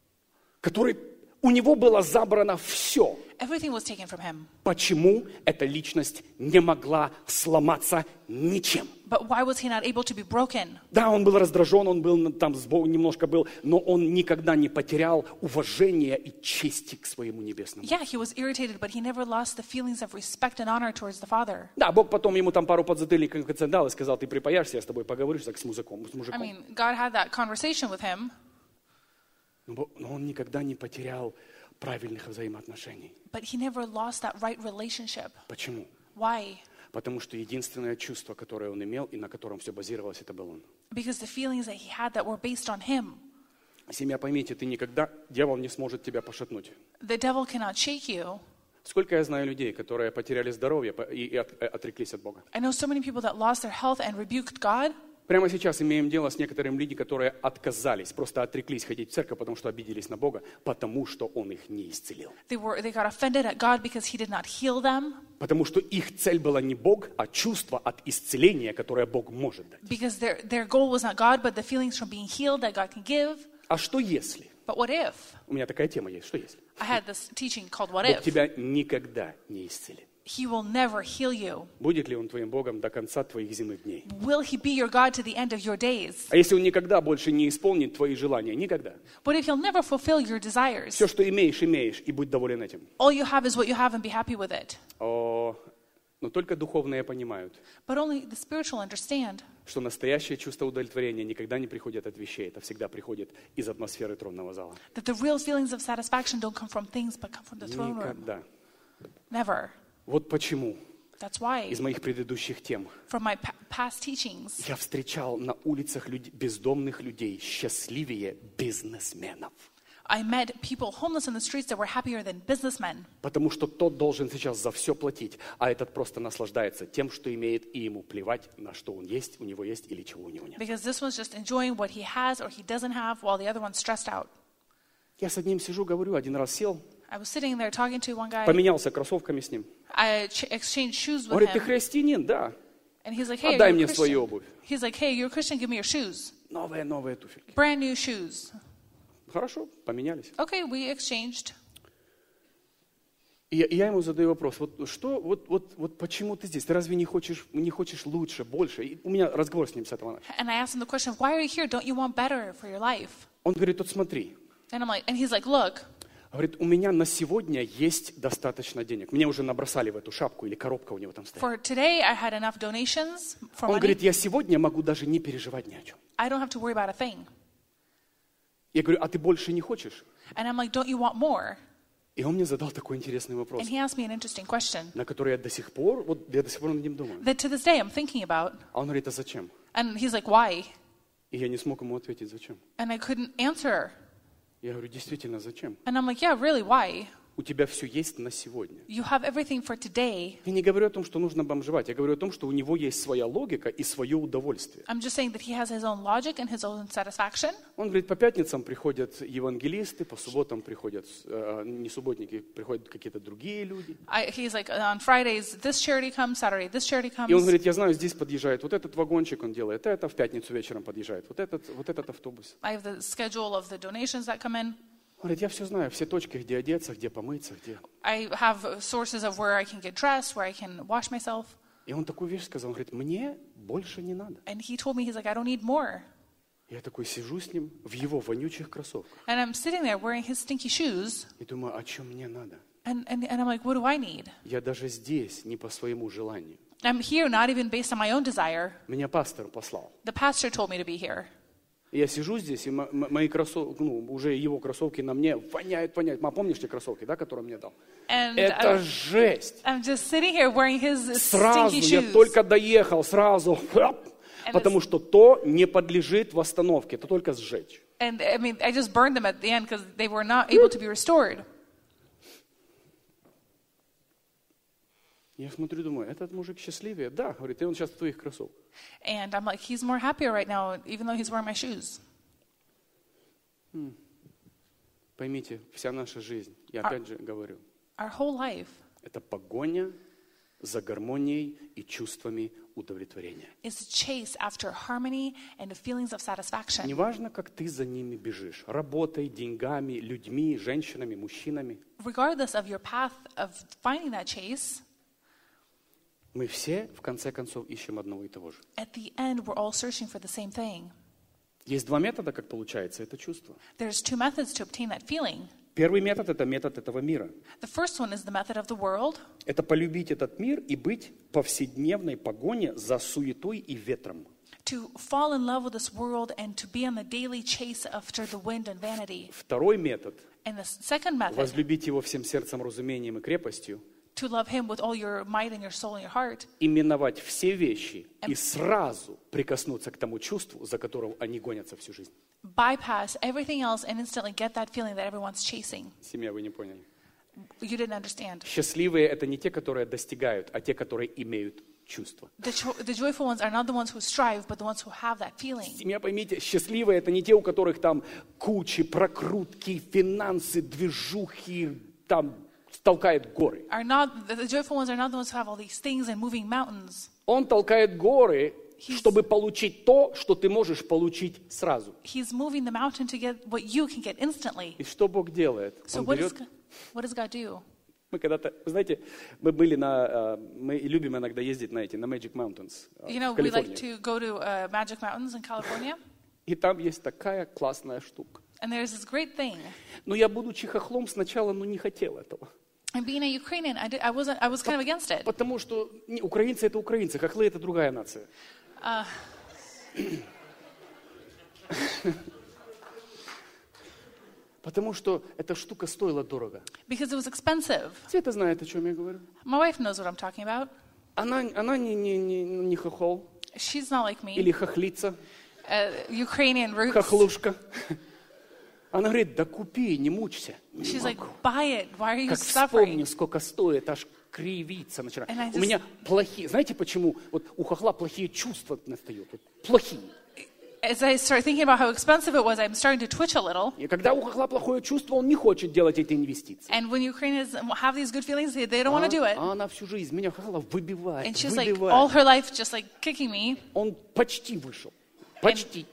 который у него было забрано все. Everything was taken from him. Почему эта личность не могла сломаться ничем? But why was he not able to be broken? Да, он был раздражен, он был там с Богом немножко был, но он никогда не потерял уважения и чести к своему небесному. Yeah, he was irritated, but he never lost the feelings of respect and honor towards the Father. Да, Бог потом ему там пару подзатыльников в конце дал и сказал, ты припаяшься, я с тобой поговорю, как с мужиком. С I мужиком. mean, God had that conversation with him, Но Бог- но он никогда не потерял правильных взаимоотношений. but he never lost that right relationship. Почему? Why? Потому что единственное чувство, которое он имел и на котором все базировалось, это был он. Because the feelings that he had that were based on him. Семья, поймите, ты никогда, дьявол не сможет тебя пошатнуть. The devil cannot shake you. Сколько я знаю людей, которые потеряли здоровье по- и, и от- э, отреклись от Бога. I know so many people that lost their health and rebuked God. Прямо сейчас имеем дело с некоторыми людьми, которые отказались, просто отреклись ходить в церковь, потому что обиделись на Бога, потому что Он их не исцелил. They were they got offended at God because he did not heal them. Потому что их цель была не Бог, а чувство от исцеления, которое Бог может дать. Because their their goal was not God, but the feelings from being healed that God can give. А что если? But what if? У меня такая тема есть. Что если? I had this teaching called What Бог If? тебя никогда не исцелит. He will never heal you. Будет ли Он твоим Богом до конца твоих земных дней? Will he be your God to the end of your days? А если Он никогда больше не исполнит твои желания? Никогда. What if he'll never fulfill your desires? Все, что имеешь, имеешь, и будь доволен этим. All you have is what you have and be happy with it. О, но только духовные понимают, But only the spiritual understand что настоящее чувство удовлетворения никогда не приходит от вещей, это всегда приходит из атмосферы тронного зала. that the real feelings of satisfaction don't come from things, but come from the throne room. Никогда. Never. Вот почему That's why, из моих предыдущих тем from my pa- past teachings, я встречал на улицах люд- бездомных людей счастливее бизнесменов. I met people homeless in the streets that were happier than businessmen. Потому что тот должен сейчас за все платить, а этот просто наслаждается тем, что имеет, и ему плевать, на что он есть, у него есть или чего у него нет. Because this one's just enjoying what he has or he doesn't have, while the other one's stressed out. Я с одним сижу, говорю, один раз сел, I was sitting there talking to one guy. поменялся кроссовками с ним. I ch- exchanged shoes with Говорит, ты him. христианин? Да. And he's like, hey, Отдай you're a мне свою Christian. обувь. He's like, hey, you're a Christian, give me your shoes. Новые, новые туфельки. Brand new shoes. Хорошо, поменялись. Okay, we exchanged. И я, и я ему задаю вопрос, вот что, вот, вот, вот почему ты здесь? Ты разве не хочешь, не хочешь лучше, больше? И у меня разговор с ним с этого начал. And I asked him the question, why are you here? Don't you want better for your life? Он говорит, вот смотри. And I'm like, and he's like, look. Говорит, у меня на сегодня есть достаточно денег. Мне уже набросали в эту шапку или коробка у него там стоит. For today, I had enough donations for Он money. говорит, я сегодня могу даже не переживать ни о чем. I don't have to worry about a thing. Я говорю, а ты больше не хочешь? And I'm like, don't you want more? И он мне задал такой интересный вопрос, And he asked me an interesting question на который я до сих пор, вот я до сих пор над ним думаю. that to this day I'm thinking about. А он говорит, а зачем? And he's like, why? И я не смог ему ответить, зачем. And I couldn't answer. Я говорю, действительно, зачем? And I'm like, yeah, really, why? У тебя все есть на сегодня. You have everything for today. Я не говорю о том, что нужно бомжевать. Я говорю о том, что у него есть своя логика и свое удовольствие. I'm just saying that he has his own logic and his own satisfaction. Он говорит, по пятницам приходят евангелисты, по субботам приходят, э, не субботники, приходят какие-то другие люди. I, he's like, on Fridays, this charity comes, Saturday, this charity comes. И он говорит, я знаю, здесь подъезжает вот этот вагончик, он делает это, в пятницу вечером подъезжает вот этот, вот этот автобус. I have the schedule of the donations that come in. Он говорит, я все знаю, все точки, где одеться, где помыться, где... I have sources of where I can get dressed, where I can wash myself. И он такую вещь сказал, он говорит, мне больше не надо. And he told me, he's like, I don't need more. Я такой сижу с ним в его вонючих кроссовках. And I'm sitting there wearing his stinky shoes. И думаю, а что мне надо? And, and, and I'm like, what do I need? Я даже здесь не по своему желанию. I'm here not even based on my own desire. Меня пастор послал. The pastor told me to be here. И я сижу здесь, и мо- мо- мои кроссовки, ну, уже его кроссовки на мне воняют, воняют. Ма, помнишь те кроссовки, да, которые он мне дал? And Это I'm, жесть. I'm just sitting here wearing his Сразу, stinky я shoes. только доехал, сразу. Хлоп. Потому что то не подлежит восстановке, это только сжечь. And I mean, I just burned them at the end because they were not able to be restored. Я смотрю, думаю, этот мужик счастливее? Да, говорит, и он сейчас в твоих кроссовках. And I'm like, he's more happier right now, even though he's wearing my shoes. Поймите, вся наша жизнь, я А- опять же говорю, Our whole life это погоня за гармонией и чувствами удовлетворения. is to chase after harmony and the feelings of satisfaction. Неважно, как ты за ними бежишь, работой, деньгами, людьми, женщинами, мужчинами. Regardless of your path of finding that chase, Мы все, в конце концов, ищем одного и того же. at the end, we're all searching for the same thing. Есть два метода, как получается это чувство. There's two methods to obtain that feeling. Первый метод – это метод этого мира. The first one is the method of the world, Это полюбить этот мир и быть в повседневной погоне за суетой и ветром. to fall in love with this world and to be on the daily chase after the wind and vanity. Второй метод And the second – method, возлюбить его всем сердцем, разумением и крепостью, to love him with all your might and your soul and your heart, и миновать все вещи и сразу прикоснуться к тому чувству, за которым они гонятся всю жизнь. bypass everything else and instantly get that feeling that everyone's chasing. Семья, вы не поняли. You didn't understand. Счастливые – это не те, которые достигают, а те, которые имеют чувство. The, jo- the joyful ones are not the ones who strive, but the ones who have that feeling. Семья, поймите, счастливые – это не те, у которых там кучи, прокрутки, финансы, движухи, там толкает горы. Are not the, the joyful ones are not the ones who have all these things and moving mountains. Он толкает горы, He's- чтобы получить то, что ты можешь получить сразу. He's moving the mountain to get what you can get instantly. И что Бог делает? So Он what, is, берет... Go- what does God do? Мы когда-то, вы знаете, мы были на, э, мы любим иногда ездить на эти, на Magic Mountains э, You know, в we like Калифорнии. to go to uh, Magic Mountains in California, И там есть такая классная штука. and there's this great thing. Но я, будучи хохлом, сначала ну, не хотел этого. And being a Ukrainian, I, did, I wasn't. I was kind of against it. Потому что не, украинцы – это украинцы, хохлы – это другая нация. Uh, Потому что эта штука стоила дорого. because it was expensive. Света знает, о чем я говорю. My wife knows what I'm talking about. Она, она не, не, не, не хохол She's not like me. или хохлица, Uh, Ukrainian roots. хохлушка. Она говорит, да купи, не мучься. Не She's like, могу. buy it. Why are you Как suffering? вспомню, сколько стоит, аж кривиться начинает. And I У just- меня плохие, знаете почему? Вот у хохла плохие чувства настают, вот плохие. As I start thinking about how expensive it was, I'm starting to twitch a little. И когда у хохла плохое чувство, он не хочет делать эти инвестиции. And when Ukrainians have these good feelings, they, they don't want to do it. А она всю жизнь меня хохла выбивает, And she's like all выбивает. her life just like kicking me. Он почти вышел, почти.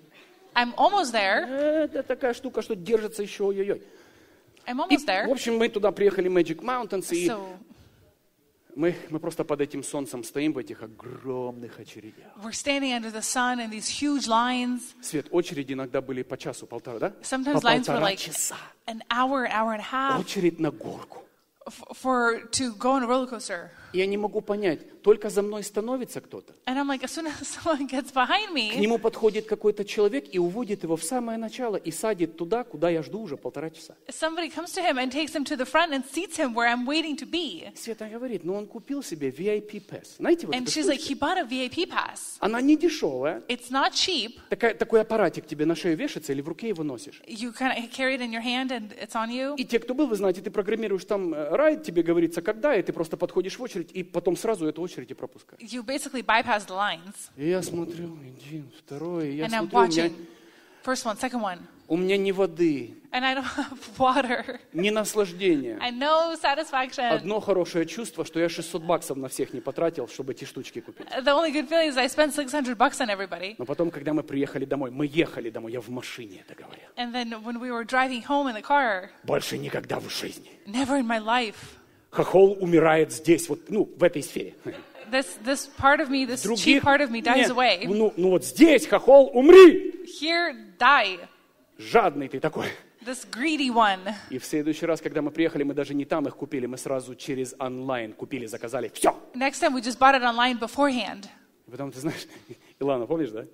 I'm almost there. Это такая штука, что держится еще, ой-ой-ой. I'm И, almost there. в общем, мы туда приехали, Magic Mountains, и So мы, мы просто под этим солнцем стоим в этих огромных очередях. we're standing under the sun in these huge lines. Свет, очереди иногда были по часу, полтора, да? Sometimes По lines were полтора like часа. an hour, an hour and a half Очередь на горку. f- for to go on a roller coaster. И я не могу понять, только за мной становится кто-то. And I'm like, as soon as someone gets behind К me, нему подходит какой-то человек и уводит его в самое начало и садит туда, куда я жду уже полтора часа. somebody comes to him and takes him to the front and seats him where I'm waiting to be. Света говорит, ну он купил себе ви ай пи pass. Знаете, вот And эту she's like, штучку? he bought a V I P pass. Она не дешевая. It's not cheap. Такая, такой аппаратик тебе на шею вешается или в руке его носишь. You kind of carry it in your hand and it's on you. И те, кто был, вы знаете, ты программируешь там э, райд, тебе говорится, когда, и ты просто подходишь в очередь, и потом сразу эту очередь и пропускаешь. You basically bypass the lines. И я смотрю, один, второй, и я And I'm смотрю, у меня, watching. First one, second one. у меня ни воды, And I don't have water. ни наслаждения. And no satisfaction. Одно хорошее чувство, что я шестьсот баксов на всех не потратил, чтобы эти штучки купить. The only good feeling is I spent six hundred bucks on everybody. Но потом, когда мы приехали домой, мы ехали домой, я в машине это говорю. And then when we were driving home in the car, Больше никогда в жизни. never in my life. Хохол умирает здесь, вот, ну, в этой сфере. This this part of me, this cheap Других, part of me dies нет, away. ну, ну вот здесь, хохол, умри! Here, die. Жадный ты такой. This greedy one. И в следующий раз, когда мы приехали, мы даже не там их купили, мы сразу через онлайн купили, заказали, все. Next time we just bought it online beforehand. И потом, ты знаешь, Илана, помнишь, да?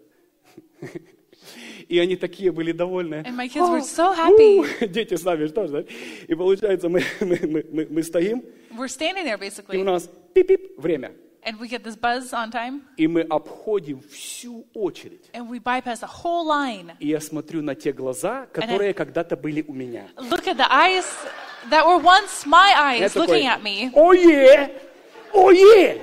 И они такие были довольны. And my kids were so happy. У, дети с нами тоже, да? И получается, мы, мы, мы, мы, мы стоим, We're standing there и у basically. нас пип-пип, время. And we get this buzz on time. И мы обходим всю очередь. And we bypass the whole line. И я смотрю на те глаза, которые когда-то были у меня. Look at the eyes that were once my Я eyes такой, looking at me. ое, ое!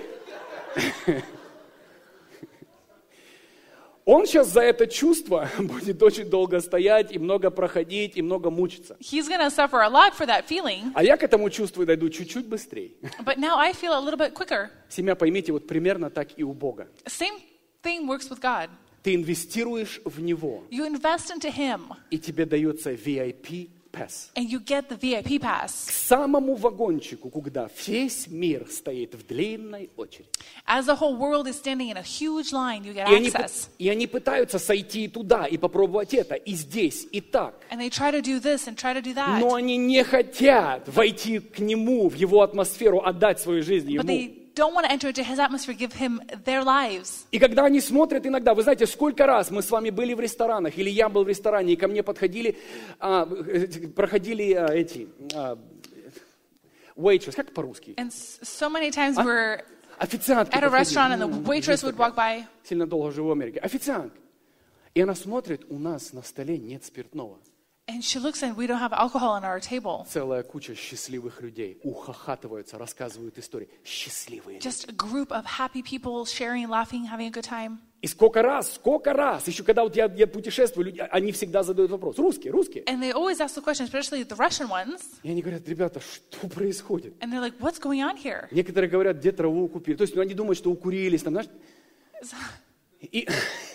Он сейчас за это чувство будет очень долго стоять, и много проходить, и много мучиться. He's going to suffer a lot for that feeling. А я к этому чувству дойду чуть-чуть быстрее. But now I feel a little bit quicker. Семья, поймите, вот примерно так и у Бога. Same thing works with God. Ты инвестируешь в Него, You invest into Him, и тебе дается ви ай пи pass. and you get the V I P К pass. самому вагончику, когда весь мир стоит в длинной очереди. As the whole world is standing in a huge line, you get И они, access. и они пытаются сойти туда, и попробовать это, и здесь, и так. And they try to do this and try to do Но that. они не хотят войти к Нему, в Его атмосферу, отдать свою жизнь But Ему. they don't want to enter into His atmosphere, give Him their lives. И когда они смотрят иногда, вы знаете, сколько раз мы с вами были в ресторанах, или я был в ресторане, и ко мне подходили, а, проходили а, эти, а, waitress, как по-русски? And s- so many times А? we're Официантки at a подходили. restaurant and the Ну, waitress есть would такая. walk by. Сильно долго живу в Америке. Официантка. И она смотрит, у нас на столе нет спиртного. And she looks and we don't have alcohol on our table. Целая куча счастливых людей ухахатываются, рассказывают истории. Счастливые люди. Just a group of happy people sharing, laughing, having a good time. И сколько раз, сколько раз, еще когда вот я, я путешествую, люди, они всегда задают вопрос. Русские, русские. And they always ask the question, especially the Russian ones. И они говорят, ребята, что происходит? And they're like, what's going on here? Некоторые говорят, где траву купили. То есть ну, они думают, что укурились. Там, знаешь? И...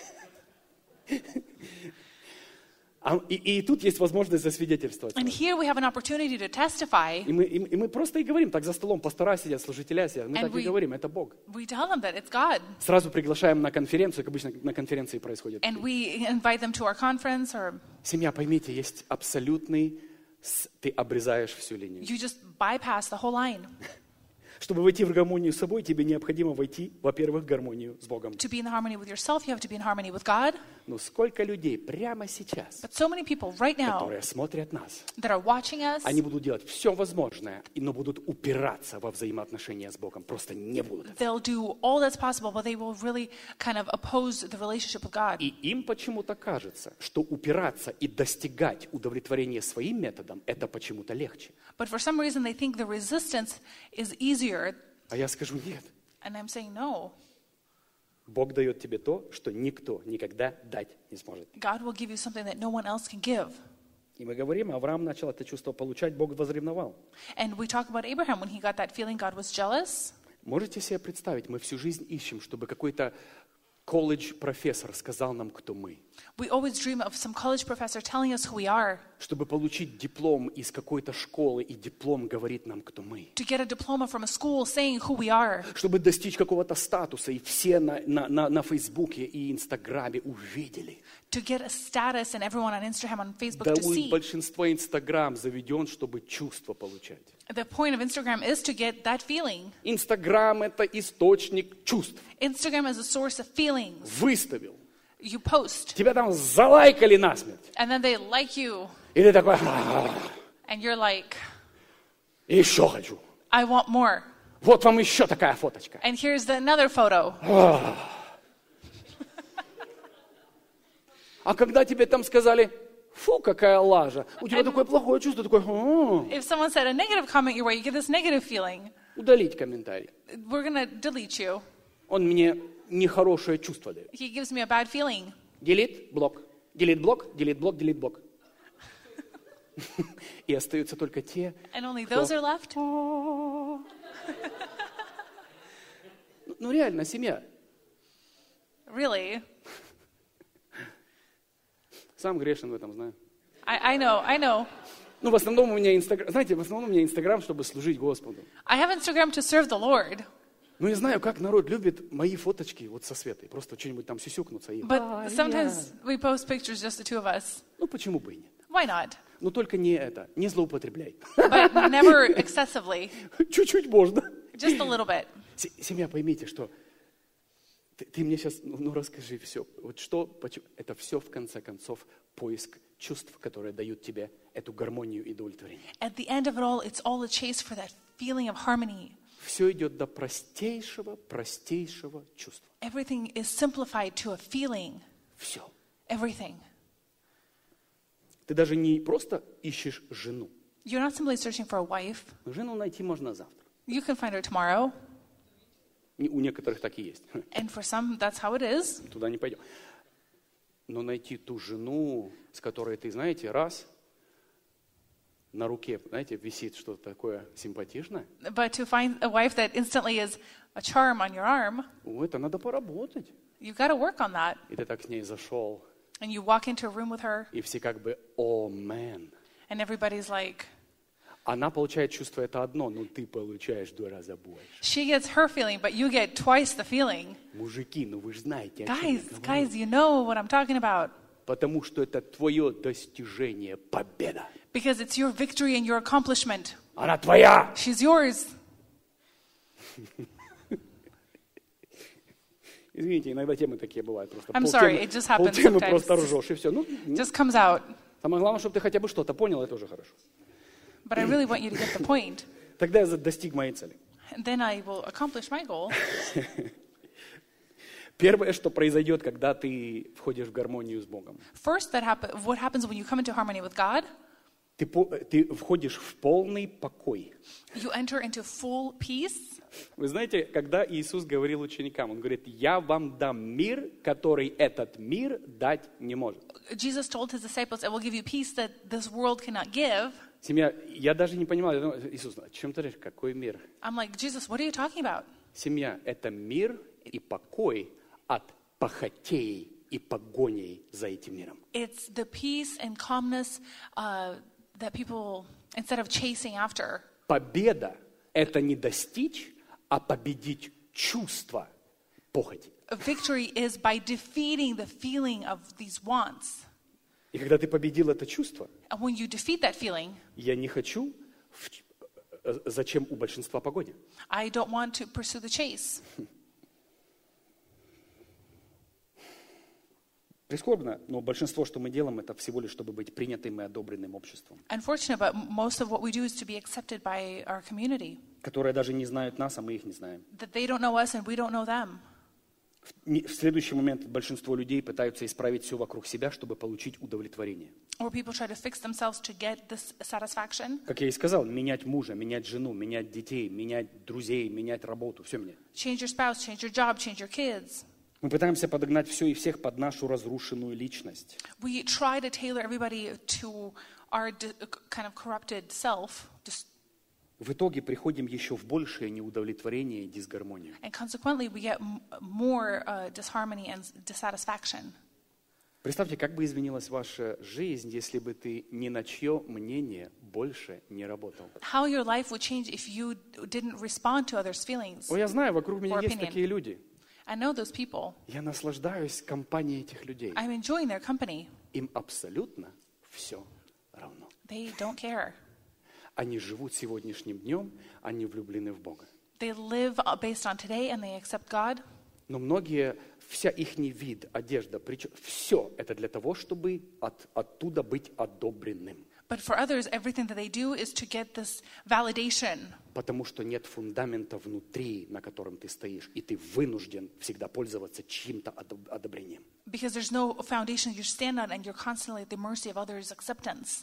А, и, и тут есть возможность засвидетельствовать. And here we have an opportunity to testify. И мы, и, мы- и мы просто и говорим, так за столом пастора сидят, служителя сидят. Мы And так и we- говорим, это Бог. We tell them that it's God. Сразу приглашаем на конференцию, как обычно на конференции происходит. And we invite them to our conference, or Семья, поймите, есть абсолютный... с- Ты обрезаешь всю линию. you just bypass the whole line. Чтобы войти в гармонию с собой, тебе необходимо войти, во-первых, в гармонию с Богом. To be in harmony with yourself, you have to be in harmony with God. Но сколько людей прямо сейчас, But so many people right now которые смотрят нас, that are watching us, они будут делать все возможное, и- но будут упираться во взаимоотношения с Богом. Просто не будут. they'll do all that's possible, but they will really kind of oppose the relationship with God. И им почему-то кажется, что упираться и достигать удовлетворения своим методом, это почему-то легче. But for some reason, they think the resistance is easier. А я скажу, нет. And I'm saying, no. Бог дает тебе то, что никто никогда дать не сможет. God will give you something that no one else can give. И мы говорим, Авраам начал это чувство получать, Бог возревновал. And we talk about Abraham. When he got that feeling, God was jealous. Можете себе представить, мы всю жизнь ищем, чтобы какой-то колледж-профессор сказал нам, кто мы. We always dream of some college professor telling us who we are. Чтобы получить диплом из какой-то школы, и диплом говорит нам, кто мы. To get a diploma from a school saying who we are. Чтобы достичь какого-то статуса, и все на, на, на, на Фейсбуке и Инстаграме увидели. To get a status and everyone on Instagram and Facebook Да to у see. большинства Инстаграм заведен, чтобы чувства получать. The point of Instagram is to get that feeling. Инстаграм — это источник чувств. Instagram is a source of feelings. Выставил. You post, Тебя там залайкали насмерть. and then they like you, И ты такой: «А, and you're like, еще хочу. I want more. Вот вам еще такая фоточка. And here's the another photo. А когда тебе там сказали: фу, какая лажа, у тебя такое плохое чувство, такое: «А, If someone said a negative comment your way, you get this negative feeling. удалить комментарий. We're going to delete you. Он мне нехорошее чувство дает. He gives me a bad feeling. Делит, блок, делит, блок, делит, блок, делит, блок. И остаются только те, And only кто... those are left. Ну реально, семья. Really? Сам грешен в этом, знаю. I, I know, I know. Ну, в основном у меня Инстаграм, знаете, в основном у меня Инстаграм, чтобы служить Господу. I have Instagram to serve the Lord. Ну, я знаю, как народ любит мои фоточки вот со Светой. Просто что-нибудь там сюсюкнуться. И... But sometimes we post pictures, just the two of us. Ну, почему бы и нет? Why not? Но только не это, не злоупотребляй. But never excessively. Чуть-чуть можно. Just a little bit. С- Семья, поймите, что ты, ты мне сейчас, ну, ну расскажи все. Вот что, почему? Это все, в конце концов, поиск чувств, которые дают тебе эту гармонию и удовлетворение. At the end of it all, it's all a chase for that feeling of harmony. Все идет до простейшего, простейшего чувства. Everything is simplified to a feeling. Все. Everything. Ты даже не просто ищешь жену. You're not simply searching for a wife. Жену найти можно завтра. You can find her tomorrow. Не- У некоторых так и есть. And for some, that's how it is. Туда не пойдем. Но найти ту жену, с которой ты, знаете, раз на руке, знаете, висит что-то такое симпатичное, But to find a wife that instantly is a charm on your arm, о, это надо поработать. you've got to work on that. И ты так с ней зашел, And you walk into a room with her, и все как бы: о, мэн. and everybody's like, Она получает чувство, это одно, но ты получаешь в два раза больше. she gets her feeling, but you get twice the feeling. Мужики, ну вы же знаете, о чем я Guys, говорю. guys, you know what I'm talking about. Потому что это твое достижение, победа. Because it's your victory and your accomplishment. Она твоя. She's yours. Извините, иногда темы такие бывают. Просто I'm полтемы- sorry, it just happens полтемы sometimes. просто ржешь, и все. Ну, Just comes out. самое главное, чтобы ты хотя бы что-то понял, это уже хорошо. But I really want you to get the point. Тогда я за- достиг моей цели. And then I will accomplish my goal. Первое, что произойдет, когда ты входишь в гармонию с Богом. First, that happen, what happens when you come into harmony with God? Ты, по- ты входишь в полный покой. You enter into full peace. Вы знаете, когда Иисус говорил ученикам, Он говорит: «Я вам дам мир, который этот мир дать не может». Jesus told his disciples, I will give you peace that this world cannot give. Семья, я даже не понимал, я думал: Иисус, о чем ты говоришь, какой мир? I'm like, Jesus, what are you talking about? Семья — это мир и покой от похотей и погоней за этим миром. It's the peace and calmness uh, that people, instead of chasing after, Победа — это не достичь, а победить чувство похоти. victory is by defeating the feeling of these wants. И когда ты победил это чувство, And when you defeat that feeling, я не хочу, в- э, зачем у большинства погоня? I don't want to pursue the chase. Прискорбно, но большинство, что мы делаем, это всего лишь, чтобы быть принятым и одобренным обществом, Unfortunate, but most of what we do is to be accepted by our community. которые даже не знают нас, а мы их не знаем. That they don't know us and we don't know them. В, не- в следующий момент большинство людей пытаются исправить все вокруг себя, чтобы получить удовлетворение. Or people try to fix themselves to get this satisfaction. Как я и сказал, менять мужа, менять жену, менять детей, менять друзей, менять работу, все менять. Change your spouse, change your job, change your kids. Мы пытаемся подогнать все и всех под нашу разрушенную личность. We try to tailor everybody to our di- kind of corrupted self. Just, в итоге приходим еще в большее неудовлетворение и дисгармонию. And consequently, we get m- more uh, disharmony and dissatisfaction. Представьте, как бы изменилась ваша жизнь, если бы ты ни на чье мнение больше не работал. How your life would change if you didn't respond to others' feelings. О, я знаю, вокруг меня Or есть opinion. такие люди. I know those people. Я наслаждаюсь компанией этих людей. I'm enjoying their company. Им абсолютно все равно. They don't care. Они живут сегодняшним днем, они влюблены в Бога. They live uh, based on today and they accept God. Но многие, вся их вид, одежда, причем, все это для того, чтобы от, оттуда быть одобренным. But for others, everything that they do is to get this validation. Потому что нет фундамента внутри, на котором ты стоишь, и ты вынужден всегда пользоваться чьим-то одоб- одобрением. Because there's no foundation you stand on and you're constantly at the mercy of others' acceptance.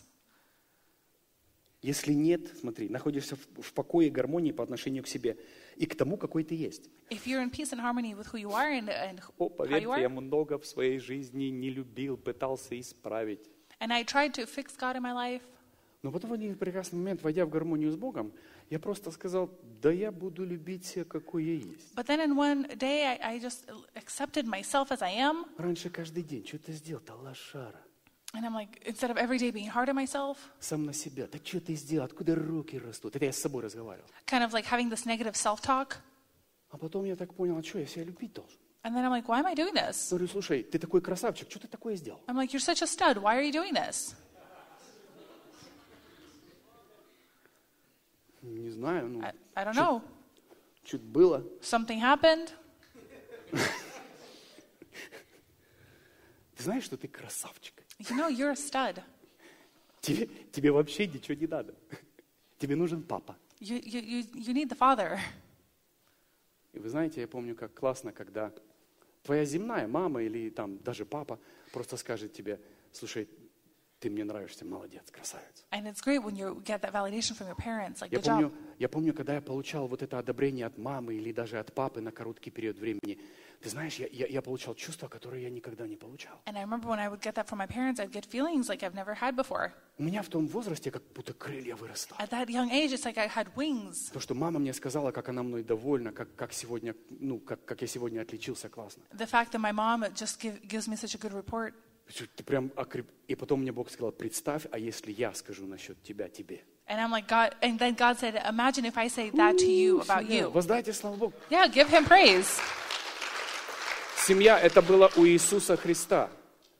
Если нет, смотри, находишься в, в покое и гармонии по отношению к себе и к тому, какой ты есть. If you're in peace and harmony with who you are and, and О, how you поверьте, я are, много в своей жизни не любил, пытался исправить. and I tried to fix God in my life, Но потом в один прекрасный момент, войдя в гармонию с Богом, я просто сказал, да я буду любить себя, какой я есть. but then in one day I, I just accepted myself as I am, Раньше каждый день, что ты сделал-то, лошара? and I'm like, instead of every day being hard on myself, Сам на себя, да что ты сделал, откуда руки растут? Это я с собой разговаривал. kind of like having this negative self-talk, А потом я так понял, а что, я себя любить должен? and then I'm like, why am I doing this? Я говорю, слушай, ты такой красавчик, что ты такое сделал? I'm like, you're such a stud, why are you doing this? Не знаю, ну, I, I don't know. чуть было. Something happened. Ты знаешь, что ты красавчик? You know, you're a stud. Тебе, тебе вообще ничего не надо. Тебе нужен папа. You, you, you, you need the Father. И вы знаете, я помню, как классно, когда твоя земная мама или там даже папа просто скажет тебе, слушай, ты мне нравишься, молодец, красавец. And it's great when you get that validation from your parents, like, Я good job. помню, я помню, когда я получал вот это одобрение от мамы или даже от папы на короткий период времени, ты знаешь, я, я, я получал чувства, которые я никогда не получал. And I remember when I would get that from my parents, I'd get feelings like I've never had before. У меня в том возрасте как будто крылья вырастали. At that young age, it's like I had wings. То, что мама мне сказала, как она мной довольна, как, как, сегодня, ну, как, как я сегодня отличился классно. The fact that my mom just give, gives me such a good report. Ты прям окреп... И потом мне Бог сказал, представь, а если я скажу насчет тебя тебе? And I'm like, God, and then God said, imagine if I say that to you about Семья. you. Воздайте слава Богу. Yeah, give him praise. Семья, это было у Иисуса Христа.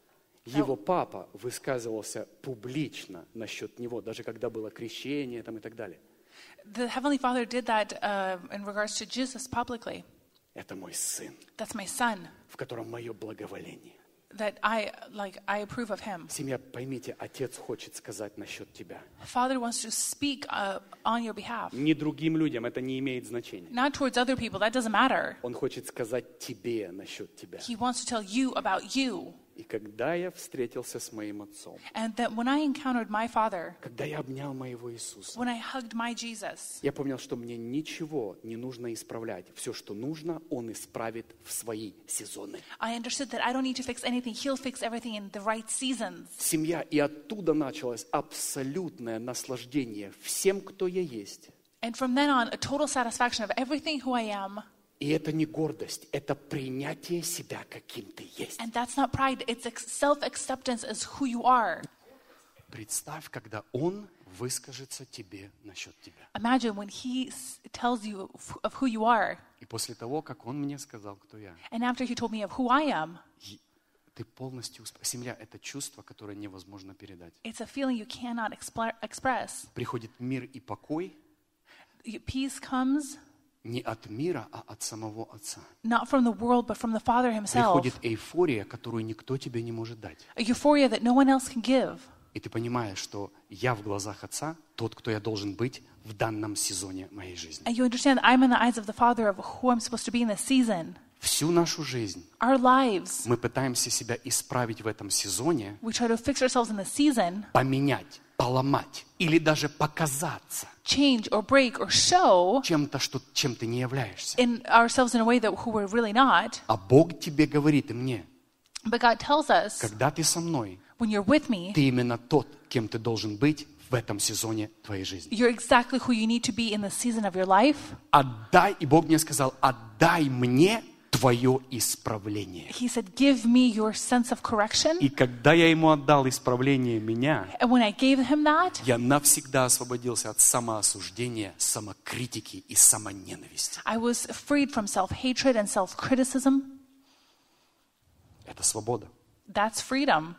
Его папа высказывался публично насчет него, даже когда было крещение там, и так далее. The Heavenly Father did that uh, in regards to Jesus publicly. Это мой сын, That's my son. в котором мое благоволение. That I like. I approve of him. Семья, поймите, отец хочет сказать насчет тебя. Father wants to speak uh, on your behalf, Не другим людям, это не имеет значения. not towards other people. That doesn't matter. Он хочет сказать тебе насчет тебя. He wants to tell you about you. И когда я встретился с моим отцом, And that when I encountered my Father, когда я обнял моего Иисуса, when I hugged my Jesus, я понял, что мне ничего не нужно исправлять. Все, что нужно, Он исправит в свои сезоны. I understood that I don't need to fix anything. He'll fix everything in the right seasons. Семья, и оттуда началось абсолютное наслаждение всем, кто я есть. And from then on, a total satisfaction of everything who I am. И это не гордость, это принятие себя, каким ты есть. And that's not pride. It's ex- self-acceptance as who you are. Представь, когда Он выскажется тебе насчет тебя. Imagine when he s- tells you of of who you are. И после того, как Он мне сказал, кто я, And after he told me of who I am, и ты полностью... усп- Семья — это чувство, которое невозможно передать. it's a feeling you cannot expl- express. Приходит мир и покой Y- Peace comes не от мира, а от самого Отца. not from the world, but from the Father himself. Приходит эйфория, которую никто тебе не может дать. A euphoria that no one else can give. И ты понимаешь, что я в глазах Отца тот, кто я должен быть в данном сезоне моей жизни. And you understand that I'm in the eyes of the Father of who I'm supposed to be in this season. Всю нашу жизнь Our lives, мы пытаемся себя исправить в этом сезоне, we try to fix ourselves in the season, поменять, поломать или даже показаться change or break or show чем-то, что, чем ты не являешься. in ourselves in a way that who we're really not. А Бог тебе говорит и мне, But God tells us, когда ты со мной, when you're with me, ты именно тот, кем ты должен быть в этом сезоне твоей жизни. You're exactly who you need to be in the season of your life. Отдай, и Бог мне сказал, отдай мне твое исправление. He said, give me your sense of correction. И когда я ему отдал исправление меня, And when I gave him that, я навсегда освободился от самоосуждения, самокритики и самоненависти. I was freed from self-hatred and self-criticism. Это свобода. That's freedom.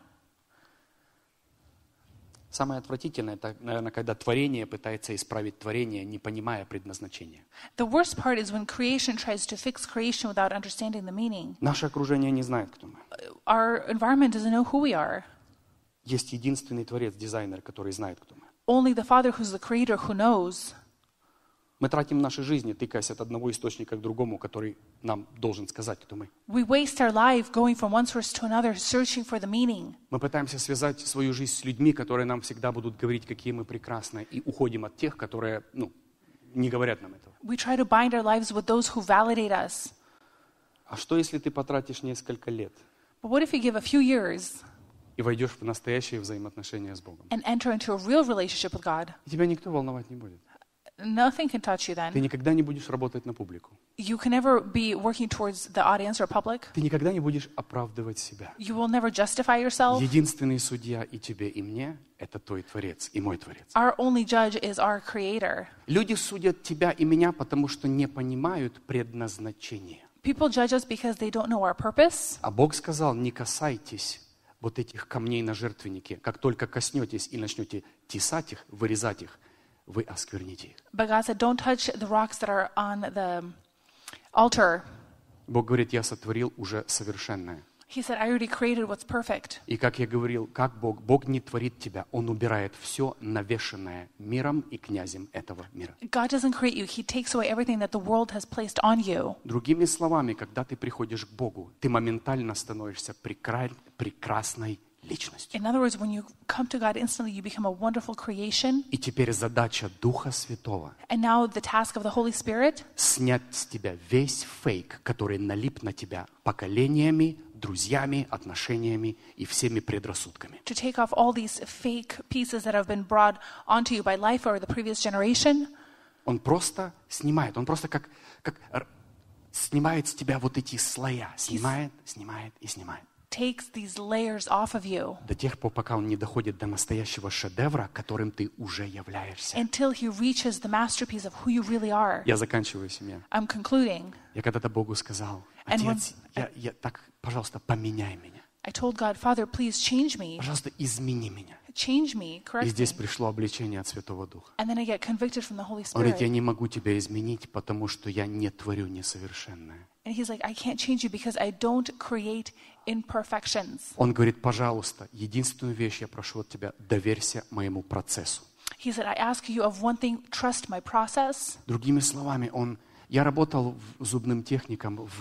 Самое отвратительное, это, наверное, когда творение пытается исправить творение, не понимая предназначения. The worst part is when creation tries to fix creation without understanding the meaning. Наше окружение не знает, кто мы. Our environment doesn't know who we are. Есть единственный Творец, дизайнер, который знает, кто мы. Only the Father who's the Creator who knows. Мы тратим наши жизни, тыкаясь от одного источника к другому, который нам должен сказать, кто мы. We waste our life going from one source to another, searching for the meaning. Мы пытаемся связать свою жизнь с людьми, которые нам всегда будут говорить, какие мы прекрасные, и уходим от тех, которые, ну, не говорят нам этого. We try to bind our lives with those who validate us. А что, если ты потратишь несколько лет But what if you give a few years и войдешь в настоящие взаимоотношения с Богом? and enter into a real relationship with God? И тебя никто волновать не будет. Nothing can touch you Ты then. никогда не будешь работать на публику. You can never be working towards the audience or public. Ты никогда не будешь оправдывать себя. You will never justify yourself. Единственный судья и тебе, и мне – это твой Творец и мой Творец. Our only judge is our Creator. Люди судят тебя и меня, потому что не понимают предназначение. People judge us because they don't know our purpose. А Бог сказал, не касайтесь вот этих камней на жертвеннике. Как только коснетесь и начнете тесать их, вырезать их, вы оскверните их. But God said, don't touch the rocks that are on the altar. Бог говорит, я сотворил уже совершенное. He said, I already created what's perfect. И как я говорил, как Бог? Бог не творит тебя, Он убирает все навешенное миром и князем этого мира. God doesn't create you. He takes away everything that the world has placed on you. Другими словами, когда ты приходишь к Богу, ты моментально становишься прекра- прекрасной личностью. In other words, when you come to God instantly, you become a wonderful creation. И теперь задача Духа Святого And now the task of the Holy Spirit снять с тебя весь фейк, который налип на тебя поколениями, друзьями, отношениями и всеми предрассудками. to take off all these fake pieces that have been brought onto you by life or the previous generation. Он просто снимает, он просто как, как р- снимает с тебя вот эти слоя, снимает, снимает и снимает. Takes these layers off of you До тех пор, пока он не доходит до настоящего шедевра, которым ты уже являешься. until he reaches the masterpiece of who you really are. Я заканчиваю, семья. I'm concluding. Я когда-то Богу сказал, And when- Отец, я, я так, пожалуйста, поменяй меня. I told God, Father, please change me. Пожалуйста, измени меня. Change me, И correct здесь me. пришло обличение от Святого Духа. And then I get convicted from the Holy Он говорит, я Spirit. не могу тебя изменить, потому что я не творю несовершенное. And he's like, I can't change you because I don't create imperfections. Он говорит, пожалуйста, единственную вещь я прошу от тебя, доверься моему процессу. He said, I ask you of one thing, trust my process. Другими словами, он, я работал в- зубным техником в,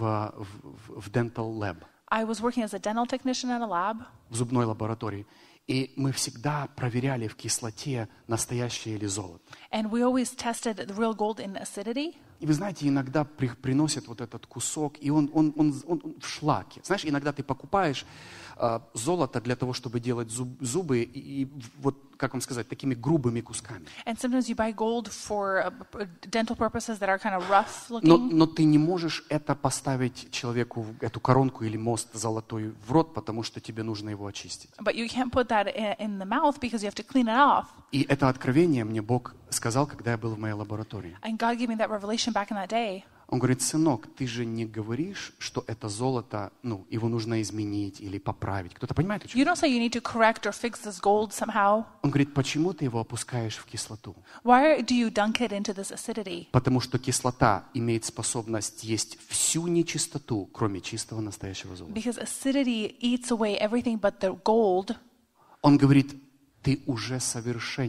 в, в Dental Lab, I was working as a dental technician at a lab, в зубной лаборатории, и мы всегда проверяли в кислоте, настоящее ли золото. and we always tested the real gold in acidity. И вы знаете, иногда при- приносят вот этот кусок, и он, он, он, он- он в шлаке. Знаешь, иногда ты покупаешь а, золото для того, чтобы делать зуб- зубы, и, и вот, как вам сказать, такими грубыми кусками. And sometimes you buy gold for uh, p- dental purposes that are kind of rough Но, looking. но ты не можешь это поставить человеку, в эту коронку или мост золотой в рот, потому что тебе нужно его очистить. But you can't put that i- in the mouth because you have to clean it off. И это откровение мне Бог сказал, когда я был в моей лаборатории. And God gave me that revelation back in that day. Он говорит, сынок, ты же не говоришь, что это золото, ну, его нужно изменить или поправить. Кто-то понимает, о чем? You don't say you need to correct or fix this gold somehow. Он говорит, почему ты его опускаешь в кислоту? Why do you dunk it into this acidity? Потому что кислота имеет способность есть всю нечистоту, кроме чистого настоящего золота. Because acidity eats away everything but the gold. Он говорит, ты уже совершенен.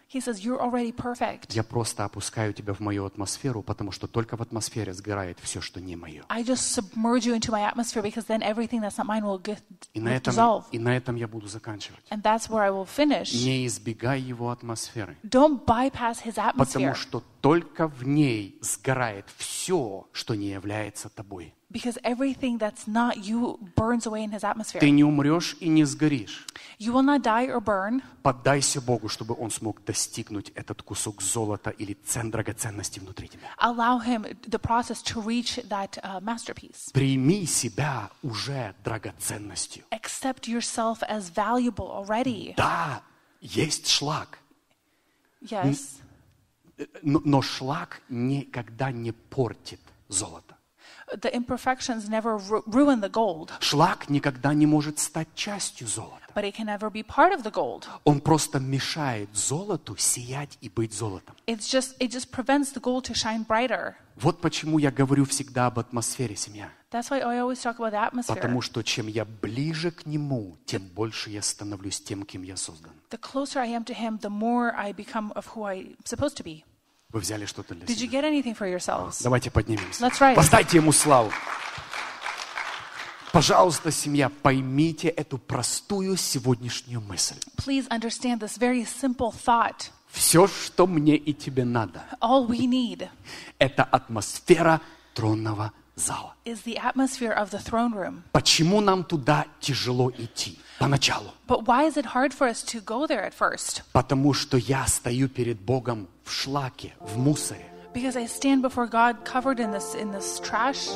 He says, you're already perfect. Я просто опускаю тебя в мою атмосферу, потому что только в атмосфере сгорает все, что не мое. I just submerge you into my atmosphere because then everything that's not mine will get И на will этом, dissolve. и на этом я буду заканчивать. And that's where I will finish. Не избегай его атмосферы, Don't bypass his потому atmosphere что только в ней сгорает все, что не является тобой. because everything that's not you burns away in his Ты atmosphere. не умрешь и не сгоришь. You will not die or burn. Поддайся Богу, чтобы Он смог достигнуть этот кусок золота или цен драгоценности внутри тебя. Allow him the process to reach that uh, masterpiece. Прими себя уже драгоценностью. Accept yourself as valuable already. Да, есть шлак, Yes. но, но шлак никогда не портит золото. The imperfections never ru- ruin the gold, Шлак никогда не может стать частью золота. but it can never be part of the gold. Он просто мешает золоту сиять и быть золотом. It's just it just prevents the gold to shine brighter. Вот почему я говорю всегда об атмосфере, семья. That's why I always talk about the atmosphere. Потому что чем я ближе к Нему, тем больше я становлюсь тем, кем я создан. The closer I am to him, the more I become of who I'm supposed to be. Вы взяли что-то для Did you себя? get anything for yourselves? Давайте поднимемся. Let's rise. Воздайте Ему славу. Пожалуйста, семья, поймите эту простую сегодняшнюю мысль. Please understand this very simple thought. Все, что мне и тебе надо, All we need это атмосфера тронного зала. is the atmosphere of the throne room. Почему нам туда тяжело идти поначалу? But why is it hard for us to go there at first? Потому что я стою перед Богом в шлаке, в мусоре. Because I stand before God covered in this in this trash.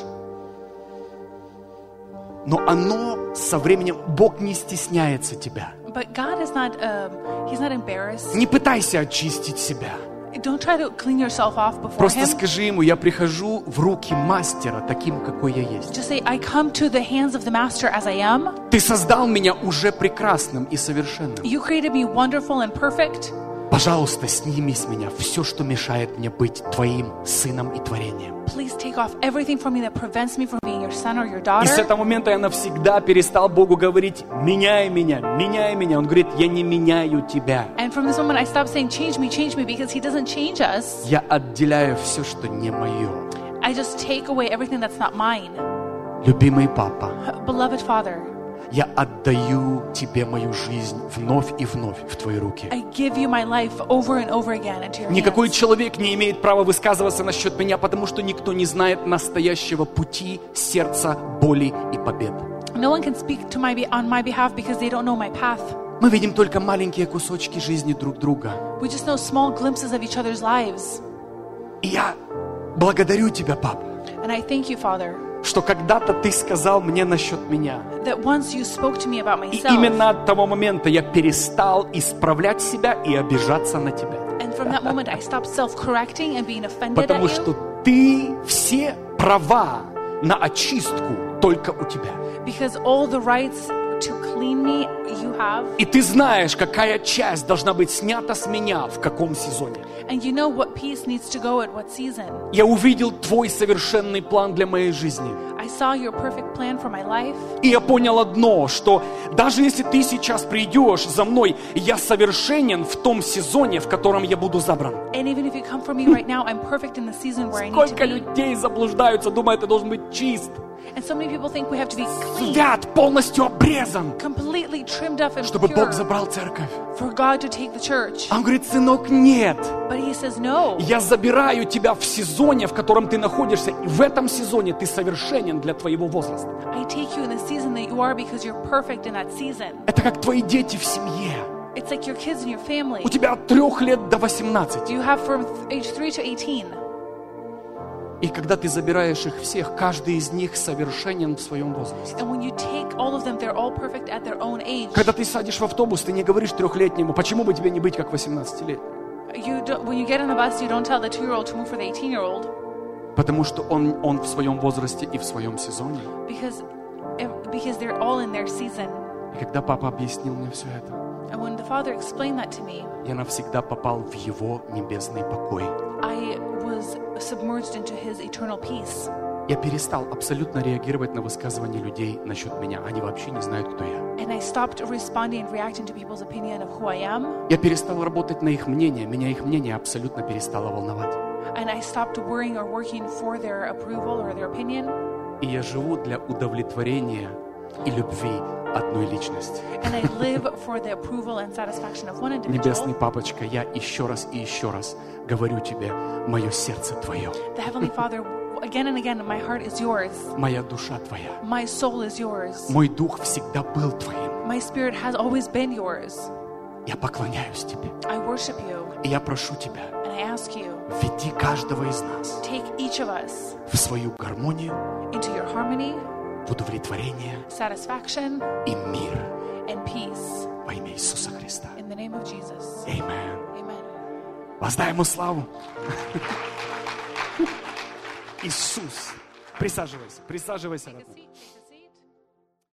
Но оно со временем, Бог не стесняется тебя. But God is not um, He's not embarrassed. Не пытайся очистить себя. Don't try to clean yourself off before Просто Him. скажи Ему, я прихожу в руки мастера, таким, какой я есть. Just say, I come to the hands of the Master as I am. Ты создал меня уже прекрасным и совершенным. You created me wonderful and perfect. Пожалуйста, сними с меня все, что мешает мне быть Твоим сыном и творением. Please take off everything from me that prevents me from being your son or your И с daughter. этого момента я навсегда перестал Богу говорить, меняй меня, меняй меня. Он говорит, я не меняю тебя. And from this moment, I stopped saying, change me, change me, because He doesn't change us. Я отделяю все, что не мое. I just take away everything that's not mine. Любимый папа, Beloved Father, я отдаю Тебе мою жизнь вновь и вновь в Твои руки. I give you my life over and over again into your Никакой hands. человек не имеет права высказываться насчет меня, потому что никто не знает настоящего пути, сердца, боли и побед. No one can speak to my be- on my behalf because they don't know my path. Мы видим только маленькие кусочки жизни друг друга. We just know small glimpses of each other's lives. И я благодарю Тебя, папа, And I thank you, Father, что когда-то Ты сказал мне насчет меня. that once you spoke to me about И myself, именно от того момента я перестал исправлять себя и обижаться на Тебя. and from that moment I stopped self-correcting and being offended Потому at что you, Ты все права на очистку только у Тебя. because all the rights to clean me you have, И Ты знаешь, какая часть должна быть снята с меня в каком сезоне. and you know what piece needs to go at what season. Я увидел Твой совершенный план для моей жизни. I saw your perfect plan for my life, И я понял одно, что даже если Ты сейчас придешь за мной, я совершенен в том сезоне, в котором я буду забран. and even if you come for me right now, I'm perfect in the season where I need to Сколько be. людей заблуждаются, думают, ты должен быть чист, And so many people think we have to be clean, свят, полностью обрезан, completely trimmed up and чтобы pure Бог забрал церковь. for God to take the church. А Он говорит, сынок, нет. But He says, no, Я забираю тебя в сезоне, в котором ты находишься, и в этом сезоне ты совершенен для твоего возраста. I take you in the season that you are because you're perfect in that season. Это как твои дети в семье. It's like your kids in your family. У тебя от трех лет до восемнадцати. You have from age three to eighteen. И когда ты забираешь их всех, каждый из них совершенен в своем возрасте. And when you take all of them, they're all perfect at their own age. Когда ты садишь в автобус, ты не говоришь трехлетнему, почему бы тебе не быть как восемнадцатилетнему? You don't, when you get on a bus, you don't tell the two-year-old to move for the eighteen-year-old Потому что он, он в своем возрасте и в своем сезоне. because because they're all in their season. И когда папа объяснил мне все это, And when the Father explained that to me, я навсегда попал в его небесный покой. I was submerged into His eternal peace. Я перестал абсолютно реагировать на высказывания людей насчет меня. Они вообще не знают, кто я. And I stopped responding and reacting to people's opinion of who I am. Я перестал работать на их мнение. Меня их мнение абсолютно перестало волновать. And I stopped worrying or working for their approval or their opinion. И я живу для удовлетворения и любви одной личности. And I live for the approval and satisfaction of one Небесный individual. Папочка, я еще раз и еще раз говорю тебе, мое сердце твое, The Heavenly Father, again and again, my heart is yours. моя душа твоя, My soul is yours. мой дух всегда был твоим. My spirit has always been yours. Я поклоняюсь тебе. I worship you И я прошу тебя, and I ask you, веди каждого из нас take each of us в свою гармонию, into your harmony, в удовлетворение satisfaction, и мир and peace. во имя Иисуса Христа. In the name of Jesus. Аминь. Amen. Воздай ему славу. Иисус. Присаживайся, присаживайся, Take a родной. seat.